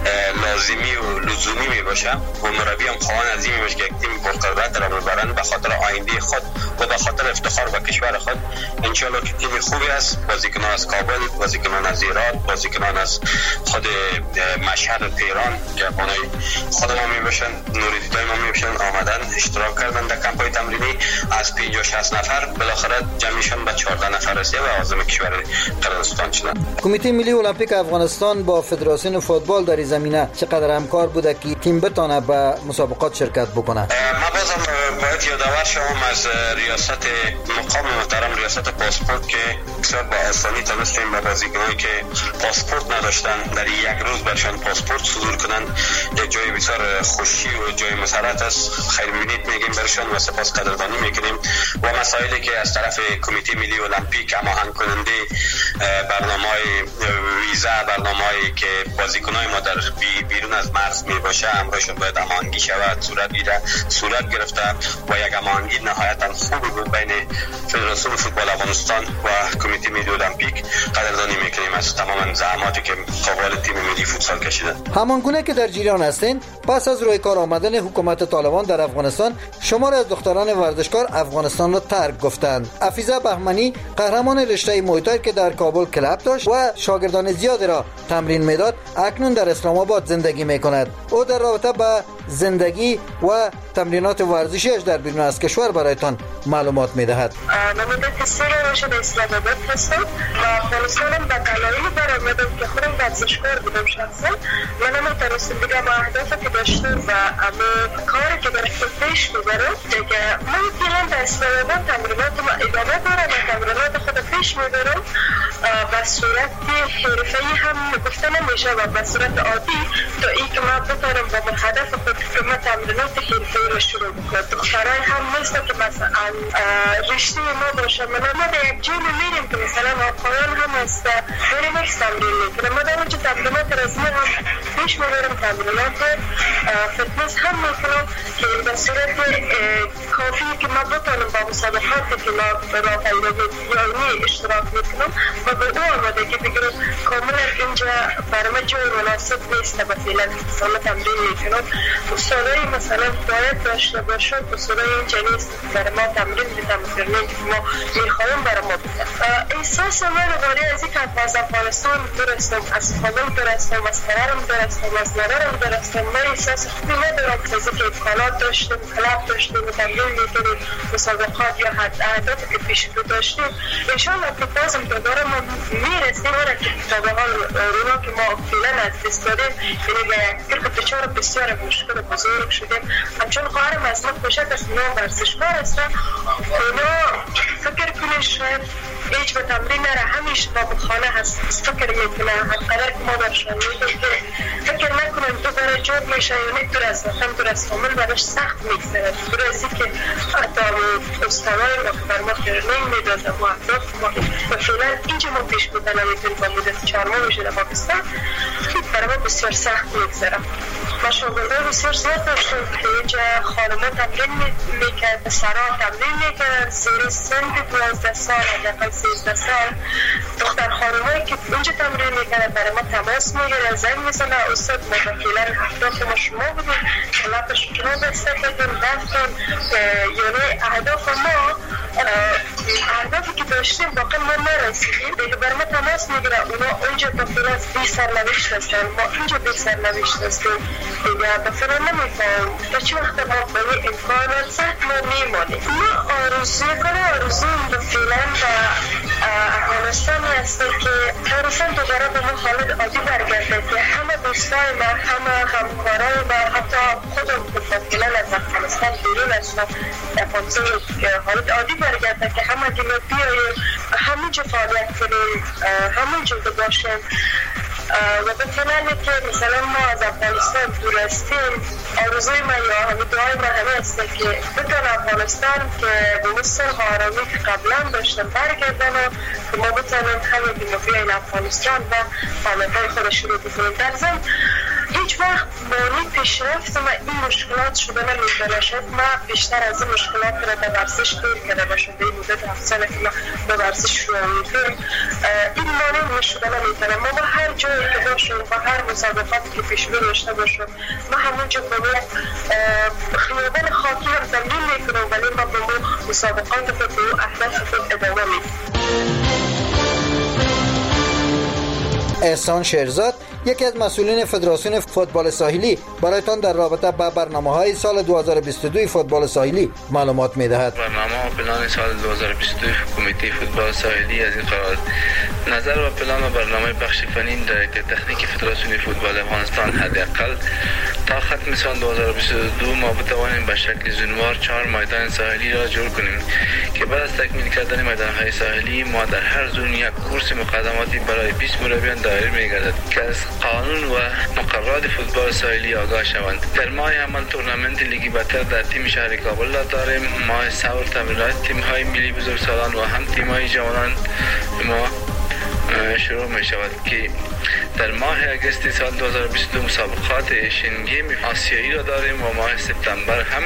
لازمی و لزومی میباشه و مربی هم خواهان از این میباشه که یک تیم پرقدرت را ببرن به خاطر آینده خود و به خاطر افتخار به کشور خود. انشالله که تیم خوبی است، بازیکنان از کابل، بازیکنان از ایران، بازیکنان از خود مشهد و تهران که افغانای خود ما میباشن، نوریدیدای ما میباشن، آمدن اشتراک کردن در کمپای تمرینی. از 50-60 نفر بالاخره جمعشان به 14 نفر رسید و عازم کشور قرقیزستان شدن. کمیته ملی المپیک افغانستان با فدراسیون فوتبال در این زمینه چقدر همکار بوده که تیم بتونه به مسابقات شرکت بکنه؟ ما بازم باید یادآور شوم از ریاست مقام محترم ریاست پاسپورت که بسیار با آسانی تونستیم به بازیکنانی که پاسپورت نداشتن در یک روز برشان پاسپورت صدور کنن. یک جای بسیار خوشی و جای مسرت است. خیر ببینید میگیم برشان و سپاس قدردانی میکنیم و مسائلی که از طرف کمیته ملی المپیک هماهنگ کننده برنامه‌های ویزا، برنامه‌ای که بازیکنان ما در بیرون از مرز میباشه همراهشون باید هماهنگی شود، صورت گرفته و یک هماهنگی نهایتا خوبی بود بین فدراسیون فوتبال افغانستان و کمیته ملی المپیک. قدردانی میکنیم از تمام زحماتی که قوال تیم ملی فوتسال کشیدن. همانگونه که در جریان هستین، پس از روی کار آمدن حکومت طالبان در افغانستان، شمار از دختران ورزشکار افغانستان را ترک گفتند. افیزه بهمنی قهرمان رشته موی که در کابل کلب داشت و شاگردان زیادی را تمرین میداد، اکنون در اسلام آباد زندگی میکند. او در رابطه با زندگی و تمرینات ورزشیش در بیرون از کشور برایتان معلومات میدهد. من مدت 3 روز در اسلام آباد هستم و افغانستانم به دلایلی برآمدم که خودم ورزشکار بودم شخصا. من نمیتونستم بگم اهدافی که داشتم و اما کاری که در پیش میبرم دیگه من فعلا در اسلام آباد تمریناتم ادامه دارم و تمرینات خود پیش میبرم به صورت حرفه‌ای هم گفته نمیشه و به صورت عادی تا این که من بتونم با هدف خود که من تمرینات حرفه‌ای را شروع بکنم. دخترای هم نیست که مثلا رشته ما باشه، ما در یک جیم میریم که مثلا آقایان هم هست بریم یک تمرین میکنم. ما در اونجا تمرینات رسمی هم پیش میبرم، تمرینات نیست هم میکنم که به صورت کافی که من بتانم با مسابقاتی که ما راه پیمایی اشتراک میکنم و به او آمادگی بگیرم. کاملا اینجا برای من جای مناسب نیست و فعلا مثلا تمرین میکنم. اصولای مثلا باید داشته باشم، اصولای اینجا نیست برای ما تمرین میتم فرمین که ما میخوایم برای ما بکنم. احساس من واری از این که از افغانستان درستم، از خانم درستم، از خرارم درستم، از نرارم درستم. من احساس خوبی ندارم که از اینکه امکانات داشتیم، کلاب داشتیم، تمرین میکنیم، مسابقات یا اهدافی که پیش رو داشتیم. انشاءالله که بازم دوباره ما میرسیم که طبعا رونا که ما فعلا از دست داریم، یعنی یک دچار بسیار مشکل بزرگ شدیم. همچون خواهرم از ما خوشت از نام ورزشکار هستن، اونا فکر کنید شاید هیچ به تمرین نره، همیشه با خانه هست فکر میکنه حقیقت که ما برشان میدیم که فکر نکنم دوباره جور میشه، یعنی دور از وطن، دور از فامیل براش سخت میگذره. دور از این که حتی استانای ما که بر ما ترنینگ میداده و اهداف ما و فعلا اینجا ما پیش بودن نمیتونیم با مدت 4 ماه میشه در پاکستان برای ما بسیار سخت میگذره. ما شاگردای بسیار زیاد داشتیم که اینجا خانما تمرین میکرد، سرا تمرین میکرد، زیر سن 12 سال حداقل 13 سال دختر خانمایی که اینجا تمرین میکرد برای ما تماس میگیره، زنگ میزنه استاد ما فعلا اهداف ما شما بودیم، کلابش شما بسته کردیم، رفتیم، یعنی اهداف ما اهدافی که داشتیم واقعا ما نرسیدیم. دیگه برای ما تماس میگیره، اونا اونجا به فعلا بی سرنوشت هستن، ما اینجا بی سرنوشت هستیم. دیگه به فعلا نمیفهم تا چه وقت ما به این امکانات سخت ما میمانیم. ما آرزوی به فعلا و افغانستانی هسته که افغانستان دوباره به ما حالت عادی برگرده که همه دوستای ما، همه همکارای ما، حتی خودم که فعلا از افغانستان بیرون هستم، افغانستان حالت عادی برگرده که همه دیگه بیاییم همینجا فعالیت کنیم، همینجا باشیم و به فعلا که مثلا ما از افغانستان دور هستیم. آرزوی من یا همه دعای من همه هسته که بتون افغانستان که به مثل آرامی که قبلا داشتن برگردن و که ما بتونیم همه دیموفی این افغانستان و فعالیت‌های خود شروع بکنیم. در ضمن هیچ وقت مانی پیشرفت ما این مشکلات شده نمیتونه. شاید ما بیشتر از این مشکلات رو به ورزش دور کرده باشم. به این مدت 7 ساله که ما به ورزش شروع میکنیم این مانی شده نمیتونه. ما هر جایی که باشیم و هر مسابقاتی که پیش رو داشته باشیم ما همونجا به خیابان خاکی هم تمرین میکنیم، ولی ما به مسابقات خود به اهداف خود ادامه میدیم. احسان شیرزاد یکی از مسئولین فدراسیون فوتبال ساحلی برایتان در رابطه با برنامه‌های سال 2022 فوتبال ساحلی معلومات می‌دهد. برنامه و پلان سال 2022 کمیته فوتبال ساحلی از این قرار نظر و پلان و برنامه بخش فنی دایره تکنیک فدراسیون فوتبال افغانستان حداقل تا ختم سال 2022 ما بتوانیم به شکل زونوار 4 میدان ساحلی را جور کنیم که بعد از تکمیل کردن میدان‌های ساحلی ما در هر زون یک کورس مقدماتی برای 20 مربیان دایر می‌گردد که از قانون و مقررات فوتبال ساحلی آگاه شوند. در ماه عمل تورنمنت لیگ برتر در تیم شهر کابل را داریم. ماه سور تمرینات تیم‌های ملی بزرگسالان و هم تیم‌های جوانان ما شروع می شود که در ماه اگست سال 2022 مسابقات ایشین گیم آسیایی را داریم و ماه سپتامبر هم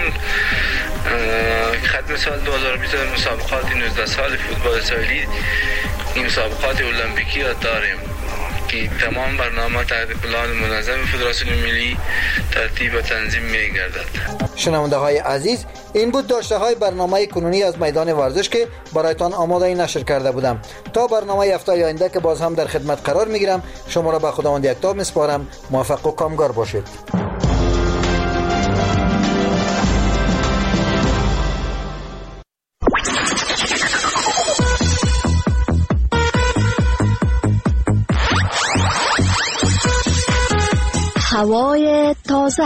ختم سال 2022 مسابقات 19 سال فوتبال ساحلی مسابقات المپیکی را داریم که تمام برنامه تحت پلان منظم فدراسیون ملی ترتیب و تنظیم می گردد. شنونده های عزیز، این بود داشته های برنامه کنونی از میدان ورزش که برایتان آماده نشر کرده بودم. تا برنامه هفته آینده که باز هم در خدمت قرار می گیرم، شما را به خداوند یکتا می سپارم. موفق و کامگار باشید. هوای تازه،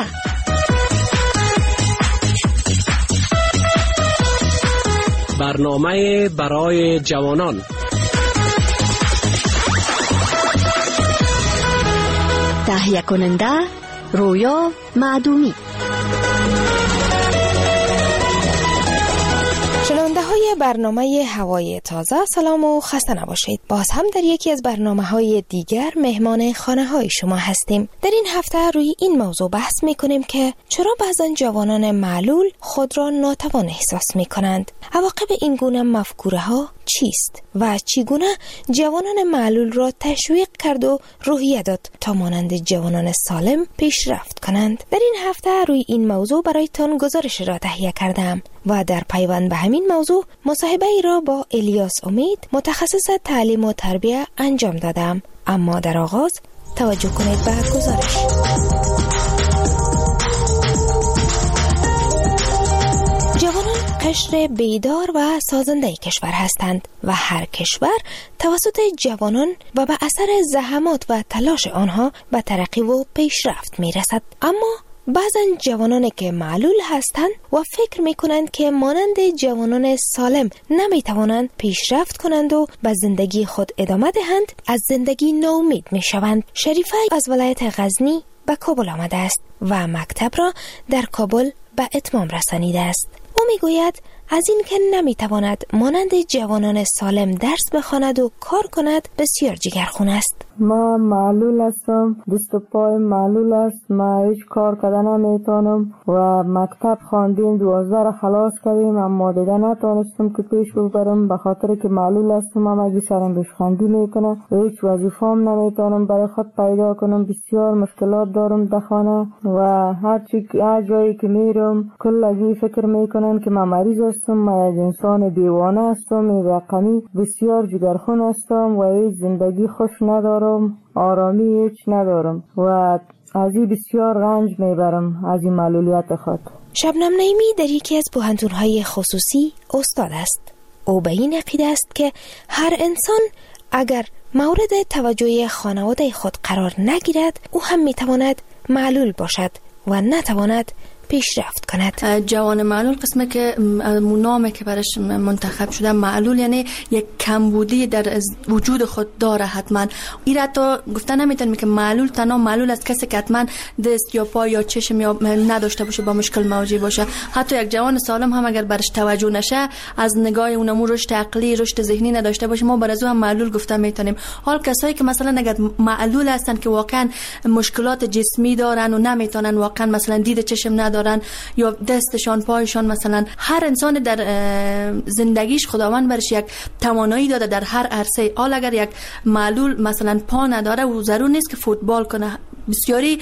برنامه برای جوانان، تهیه کننده رویا معدومی. شنونده های برنامه هوای تازه سلام و خسته نباشید. باز هم در یکی از برنامه‌های دیگر مهمان خانه‌های شما هستیم. در این هفته روی این موضوع بحث می‌کنیم که چرا بعضن جوانان معلول خود را ناتوان احساس می‌کنند. عواقب این گونه مفکوره‌ها چیست و چگونه جوانان معلول را تشویق کرد و روحیه داد تا مانند جوانان سالم پیشرفت کنند. در این هفته روی این موضوع برایتان گزارش را تهیه کردم و در پیوند به همین موضوع مصاحبه ای را با الیاس امید متخصص تعلیم و تربیت انجام دادم. اما در آغاز توجه کنید به گزارش. جوانان قشر بیدار و سازنده کشور هستند و هر کشور توسط جوانان و به اثر زحمات و تلاش آنها به ترقی و پیشرفت می رسد. اما بعضن جوانانی که معلول هستند و فکر می کنند که مانند جوانان سالم نمی توانند پیشرفت کنند و به زندگی خود ادامه دهند، از زندگی ناامید می شوند. شریفه از ولایت غزنی به کابل آمده است و مکتب را در کابل به اتمام رسانیده است. او می گوید از این که نمی تواند مانند جوانان سالم درس بخواند و کار کند بسیار جگرخون است. ما معلول هستم، دست و پای معلول است، ما هیچ کار کردن نمیتونم و مکتب خواندیم 12 را خلاص کردیم اما دیگه نتونستم که پیش ببرم به خاطر که معلول هستم. اما اگه سرم بشخندی میکنه هیچ وظیفه‌ام نمیتونم برای خود پیدا کنم. بسیار مشکلات دارم در خانه و هر جایی که میرم کل اگه فکر میکنن که من مریض هستم، من یک انسان دیوانه هستم، رقمی بسیار جگرخون هستم و هیچ زندگی خوش ندارم، آرامی هیچ ندارم و از این بسیار رنج میبرم از این معلولیت خود. شبنم نعیمی در یکی از پوهنتون‌های خصوصی استاد است. او به این عقیده است که هر انسان اگر مورد توجه خانواده خود قرار نگیرد او هم میتواند معلول باشد و نتواند پیشرفت کند. جوان معلول قسمه که نامی که برش منتخب شده معلول یعنی یک کمبودی در وجود خود داره. حتما ایرا تو گفتن نمیتونم که معلول تنها معلول است کسی که حتما دست یا پای یا چشم یا نداشته باشه با مشکل مواجه باشه. حتی یک جوان سالم هم اگر برش توجه نشه از نگاه اونمو رشد عقلی رشد ذهنی نداشته باشه ما برای هم معلول گفتن میتونیم. حال کسایی که مثلا اگر معلول هستن که واقعا مشکلات جسمی دارن و نمیتونن واقعا مثلا دید چشم دارن یا دستشان پایشان، مثلا هر انسان در زندگیش خداوند برش یک توانایی داده در هر عرصه. حال اگر یک معلول مثلا پا نداره و ضرور نیست که فوتبال کنه، بسیاری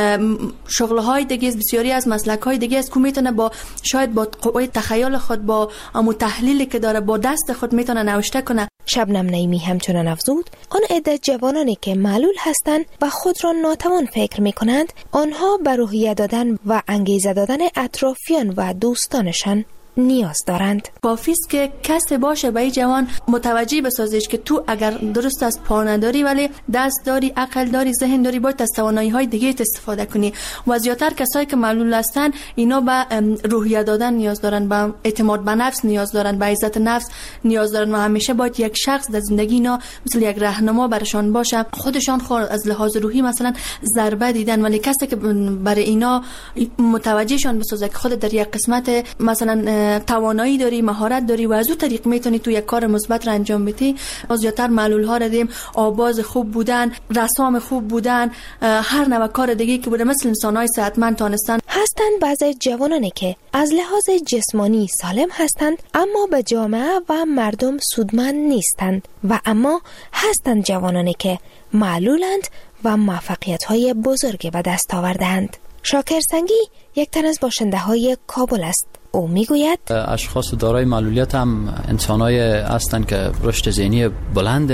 شغل‌های دیگه، بسیاری از مسلک‌های دیگه است که میتونه با شاید با قوه تخیل خود با امو تحلیلی که داره با دست خود میتونه نوشته کنه. شبنم نعیمی همچنان افزود آن عده جوانانی که معلول هستند و خود را ناتوان فکر می‌کنند آنها به روحیه دادن و انگیزه دادن اطرافیان و دوستانشان نیاز دارند. کافی است که کسی باشه به این جوان متوجه بسازیش که تو اگر درست از پا نداری ولی دست داری، عقل داری، ذهن داری، باید از توانایی‌های دیگه استفاده کنی. و زیاتر کسایی که معلول هستن اینا به روحیه دادن نیاز دارن، به اعتماد به نفس نیاز دارن، به عزت نفس نیاز دارن و همیشه باید یک شخص در زندگی اینا مثل یک راهنما برشان باشه. خودشان از لحاظ روحی مثلا ضربه دیدن ولی کسی که برای اینا متوجهشان بسازه که خود در یک قسمت مثلا توانایی داری، مهارت داری و از اون طریق میتونی تو یک کار مثبت را انجام بدی. از زیاتر معلول ها را دیدیم آواز خوب بودن، رسام خوب بودن، هر نوع کار دیگه که بوده مثل انسان‌های صحتمند تانستن. هستند بعضی جوانانی که از لحاظ جسمانی سالم هستند اما به جامعه و مردم سودمند نیستند و اما هستند جوانانی که معلولند و موفقیت‌های بزرگی به دست آوردند. شاکر سنگی یک تن از باشنده‌های کابل است. او میگوید اشخاص دارای معلولیت هم انسانای هستند که رشد ذهنی بلند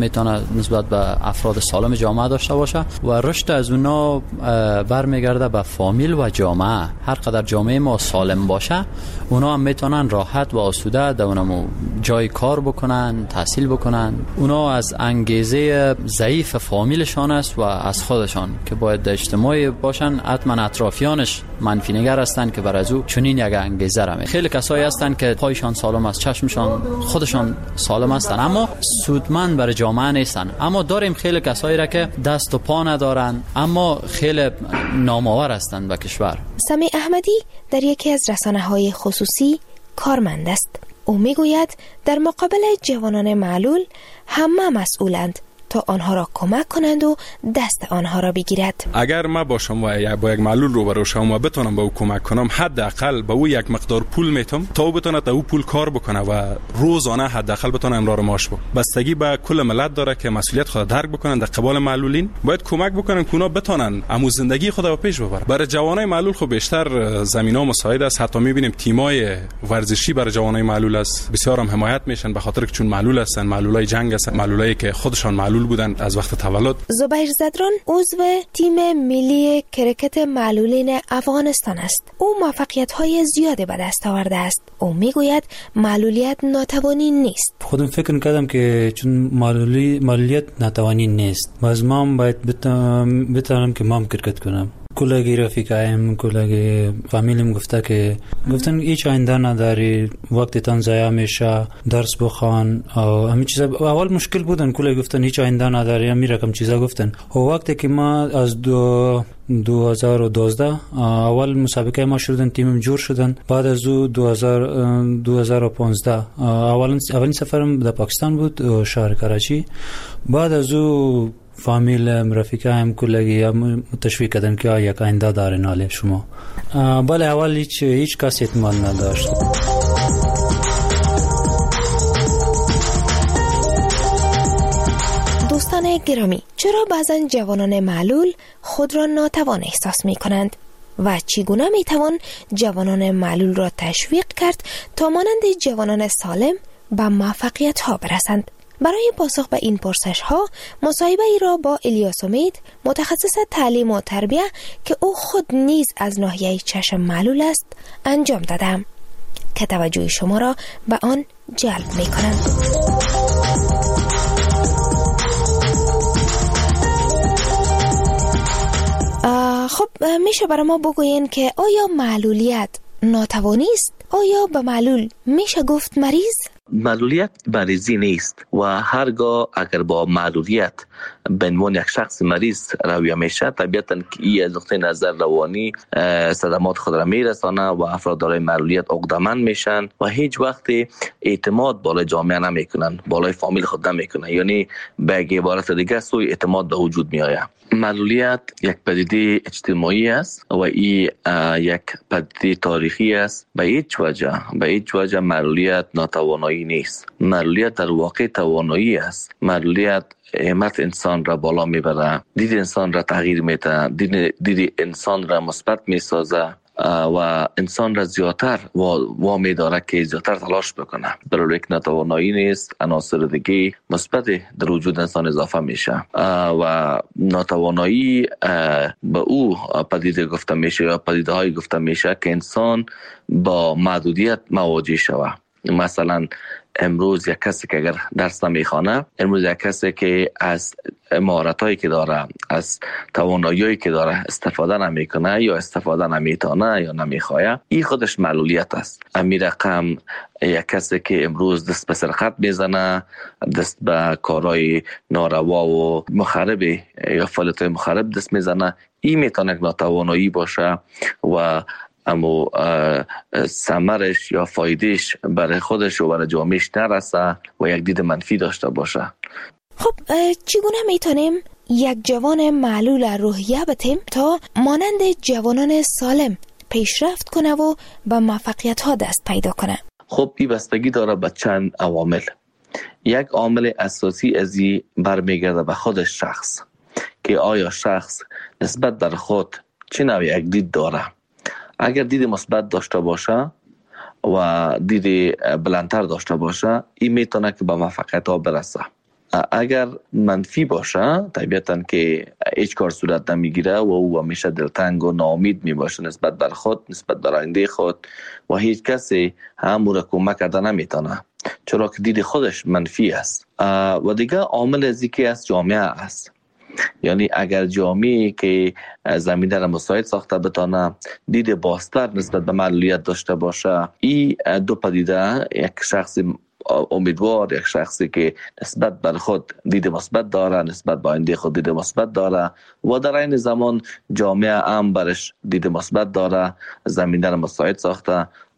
نسبت به افراد سالم جامعه داشته باشه و رشد از اونا برمیگرده به فامیل و جامعه. هر قدر جامعه ما سالم باشه اونا هم میتونن راحت و آسوده در اونمو جای کار بکنن، تحصیل بکنن. اونا از انگیزه ضعیف فامیلشان است و از خودشان که باید اجتماعی باشن. حتما اطرافیانش منفی نگر هستند که بر از او چنین یک انگیزه خیلی کسایی هستن که پایشان سالم است، چشمشان خودشان سالم هستن اما سودمند برای جامعه نیستن. اما داریم خیلی کسایی را که دست و پا ندارن اما خیلی نامآور هستند به کشور. سمی احمدی در یکی از رسانه‌های خصوصی کارمند است. او میگوید در مقابل جوانان معلول همه مسئولند تا آنها را کمک کنند و دست آنها را بگیرد. اگر ما باشم و با یک معلول روبرو شوم و بتونم به او کمک کنم، حداقل به او یک مقدار پول میتم تا او بتونه تا او پول کار بکنه و روزانه حداقل بتونه امرار معاش بده. بستگی به کل ملت داره که مسئولیت خود درک بکنن. در قبال معلولین باید کمک بکنن که اونا بتونن امو زندگی خود رو پیش ببرن. برای جوانای معلول خب بیشتر زمینا مساعد است. حتی میبینیم تیمای ورزشی برای جوانای معلول است، بسیار هم حمایت میشن به خاطر که چون معلول هستن، معلولای جنگ هستن، معلولایی که خودشان معلول بودن از وقت تولد. زبیر زدران عضو تیم ملی کرکت معلولین افغانستان است. او موفقیت‌های زیادی به دست آورده است. او میگوید معلولیت ناتوانی نیست. خودم فکر کردم که چون معلولیت ناتوانی نیست، باز ما باید بتونم که مام کرکت کنم. کلگی رفیقایم، کلگی فامیلیم گفتن هیچ آینده نداری، وقتی تان ضایع میشه، درس بخوان و همین چیزا. اول مشکل بودن، کلگی گفتن هیچ آینده نداری، همین رقم چیزا گفتن. و وقتی که ما از 2012 اول مسابقه ما شدن، تیمم جور شدن. بعد از 2015 اولین سفرم در پاکستان بود، شهر کراچی. بعد از فامیل رفیقایم کلگی تشویق کردن که یک آینده داره ناله شما. بله اول هیچ کسی اعتماد نداشت. دوستان گرامی، چرا بعضا جوانان معلول خود را ناتوان احساس می کنند و چگونه می توان جوانان معلول را تشویق کرد تا مانند جوانان سالم به موفقیت ها برسند؟ برای پاسخ به این پرسش ها مصاحبه ای را با الیاس امید، متخصص تعلیم و تربیه که او خود نیز از ناحیه چشم معلول است، انجام دادم که توجه شما را به آن جلب می کنم. خب میشه برای ما بگوین که آیا معلولیت ناتوانی است؟ آیا به معلول میشه گفت مریض؟ معلولیت مریضی نیست و هرگاه اگر با معلولیت به عنوان یک شخص مریض رویه میشه، طبیعتاً که این از نقطه نظر روانی صدمات خود را میرسانه و افراد دارای معلولیت عقده‌مند میشن و هیچ وقت اعتماد بالای جامعه نمیکنن، بالای فامیل خود نمیکنن. یعنی به عبارت دیگه سوء اعتماد به وجود میآید. معلولیت یک پدیده اجتماعی است و این یک پدیده تاریخی است. به هیچ وجه معلولیت ناتوانایی نیست. معلولیت در واقع توانایی است. معلولیت همت انسان را بالا میبره، دید انسان را تغییر میده، دید انسان را مثبت میسازه و انسان را زیادتر وامی داره که زیادتر تلاش بکنه. برای یک ناتوانایی نیست، عناصر دیگه مثبت در وجود انسان اضافه میشه و ناتوانایی به او پدیده گفته میشه یا پدیده های گفته میشه که انسان با محدودیت مواجه شود. مثلا امروز یک کسی که اگر درس نمیخوانه، امروز یک کسی که از مهارتایی که داره، از توانایی‌هایی که داره استفاده نمیکنه یا استفاده نمیتونه یا نمیخواه، این خودش معلولیت است. امیر رقم یک کسی که امروز دست به سرقت میزنه، دست به کارهای ناروا و مخرب یا فعالیت‌های مخرب دست میزنه، این میتونه ناتوانایی باشه و اما ثمرش یا فایدهش برای خودش و برای جامعهش نرسه و یک دید منفی داشته باشه. خب چگونه میتونیم یک جوان معلول روحیه بتیم تا مانند جوانان سالم پیشرفت کنه و به موفقیت ها دست پیدا کنه؟ خب این بستگی داره به چند عوامل. یک عامل اساسی از این برمیگرده به خود شخص که آیا شخص نسبت در خود چه نوع یک دید داره. اگر دید مثبت داشته باشه و دید بلندتر داشته باشه، این میتونه که به موفقیت ها برسه. اگر منفی باشه، طبیعتاً که هیچ کار صورت نمیگیره و او همیشه دلتنگ و ناامید میباشه نسبت بر خود، نسبت بر آینده خود و هیچ کسی هم را کمک کرده نمیتونه، چرا که دید خودش منفی است. و دیگه عامل از اینکه از جامعه است. یعنی اگر جامعه‌ای که زمینه را مساعد ساخته بتانه دید بازتر نسبت به معلولیت داشته باشه، این دو پدیده، یک شخص امیدوار، یک شخصی که نسبت بر خود دید مثبت داره، نسبت به آینده خود دید مثبت داره و در این زمان جامعه هم برش دید مثبت داره، زمینه را مساعد ساخته، او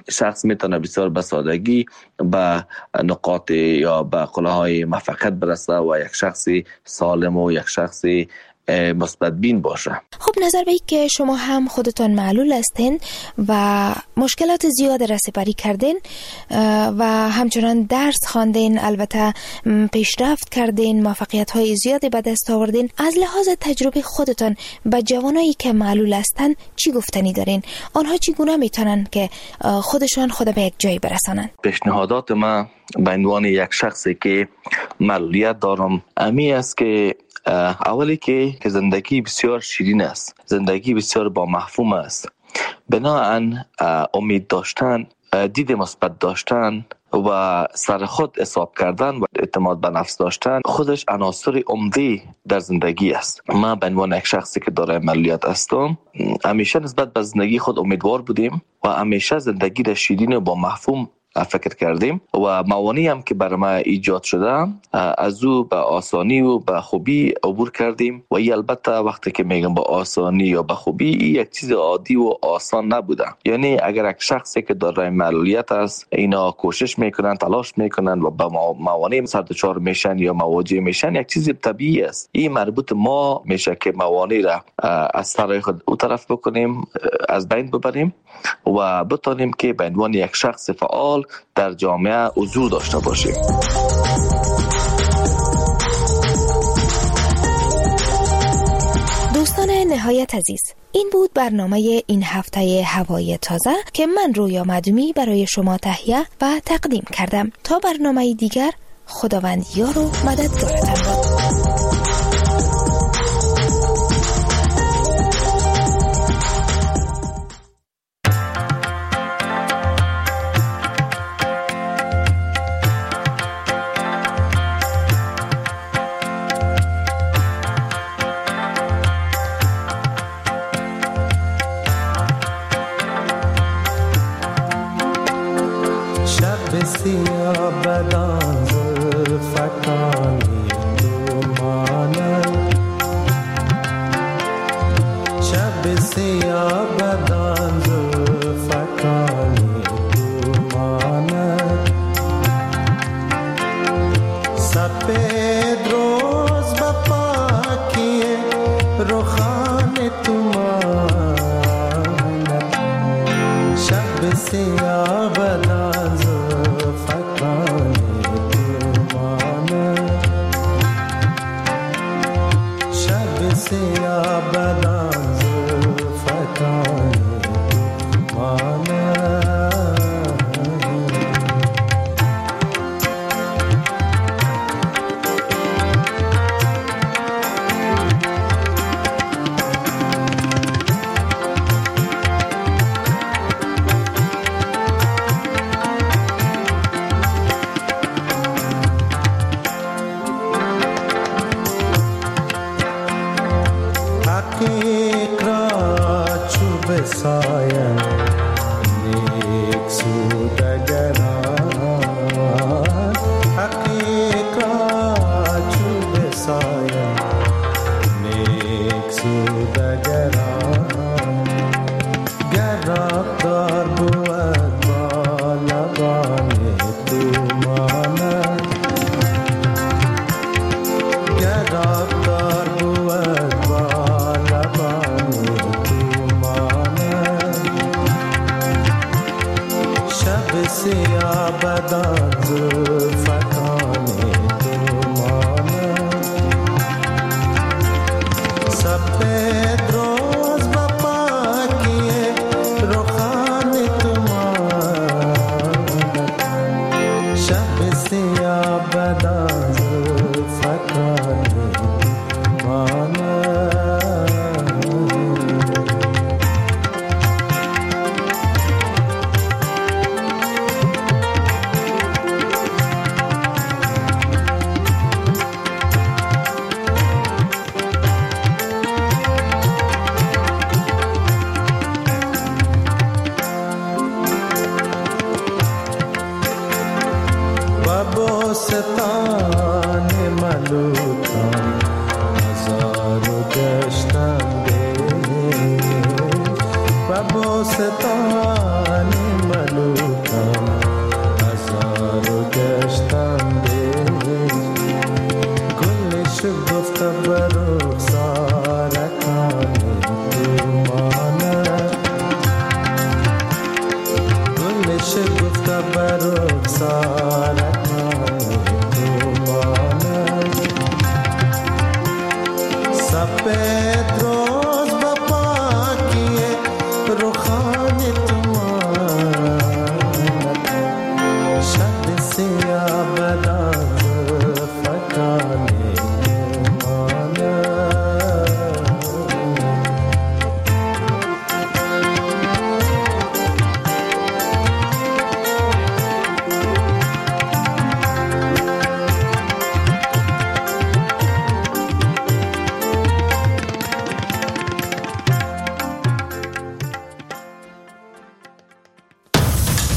شخص میتونه بسیار به سادگی به نقاط یا به قله‌های موفقیت برسه و یک شخصی سالم و یک شخصی مثبت بین باشه. خب نظر به این که شما هم خودتان معلول هستین و مشکلات زیاد را سپری کردین و همچنان درس خواندین، البته پیشرفت کردین، موفقیت های زیادی به دست آوردین، از لحاظ تجربه خودتان به جوانایی که معلول هستن چی گفتنی دارین؟ آنها چگونه میتونن که خودشان خود به یک جایی برسانن؟ پیشنهادات من به عنوان یک شخصی که معلولیت دارم امی است که اولی که زندگی بسیار شیرین است، زندگی بسیار با مفهوم است. بناهن امید داشتن، دید مثبت داشتن و سر خود حساب کردن و اعتماد به نفس داشتن خودش عناصر عمده در زندگی است. من به عنوان یک شخصی که دارای معلولیت هستم همیشه نسبت به زندگی خود امیدوار بودیم و همیشه زندگی را شیرین و با مفهوم فکر کردیم و موانعی هم که برای ما ایجاد شده از او به آسانی و به خوبی عبور کردیم و ای البته وقتی که میگم با آسانی یا به خوبی یک چیز عادی و آسان نبوده. یعنی اگر یک شخصی که دارای معلولیت است اینا کوشش میکنن، تلاش میکنن و به موانع سر دچار میشن یا مواجه میشن، یک چیز طبیعی است. این مربوط ما میشه که موانع را از سر خود او طرف بکنیم، از بین ببریم و بتونیم که به عنوان یک شخص فعال در جامعه حضور داشته باشیم. دوستان نهایت عزیز، این بود برنامه این هفته هوای تازه که من رویا مدومی برای شما تهیه و تقدیم کردم. تا برنامه دیگر، خداوند یار و مددگارتان باد. سیاه بدان زلفکانی تو مانم، شب سیاه بدان زلفکانی تو مانم، سپید روز با پاکی رخان تو مانم، شب سیاه بدان ستان ملو برخسار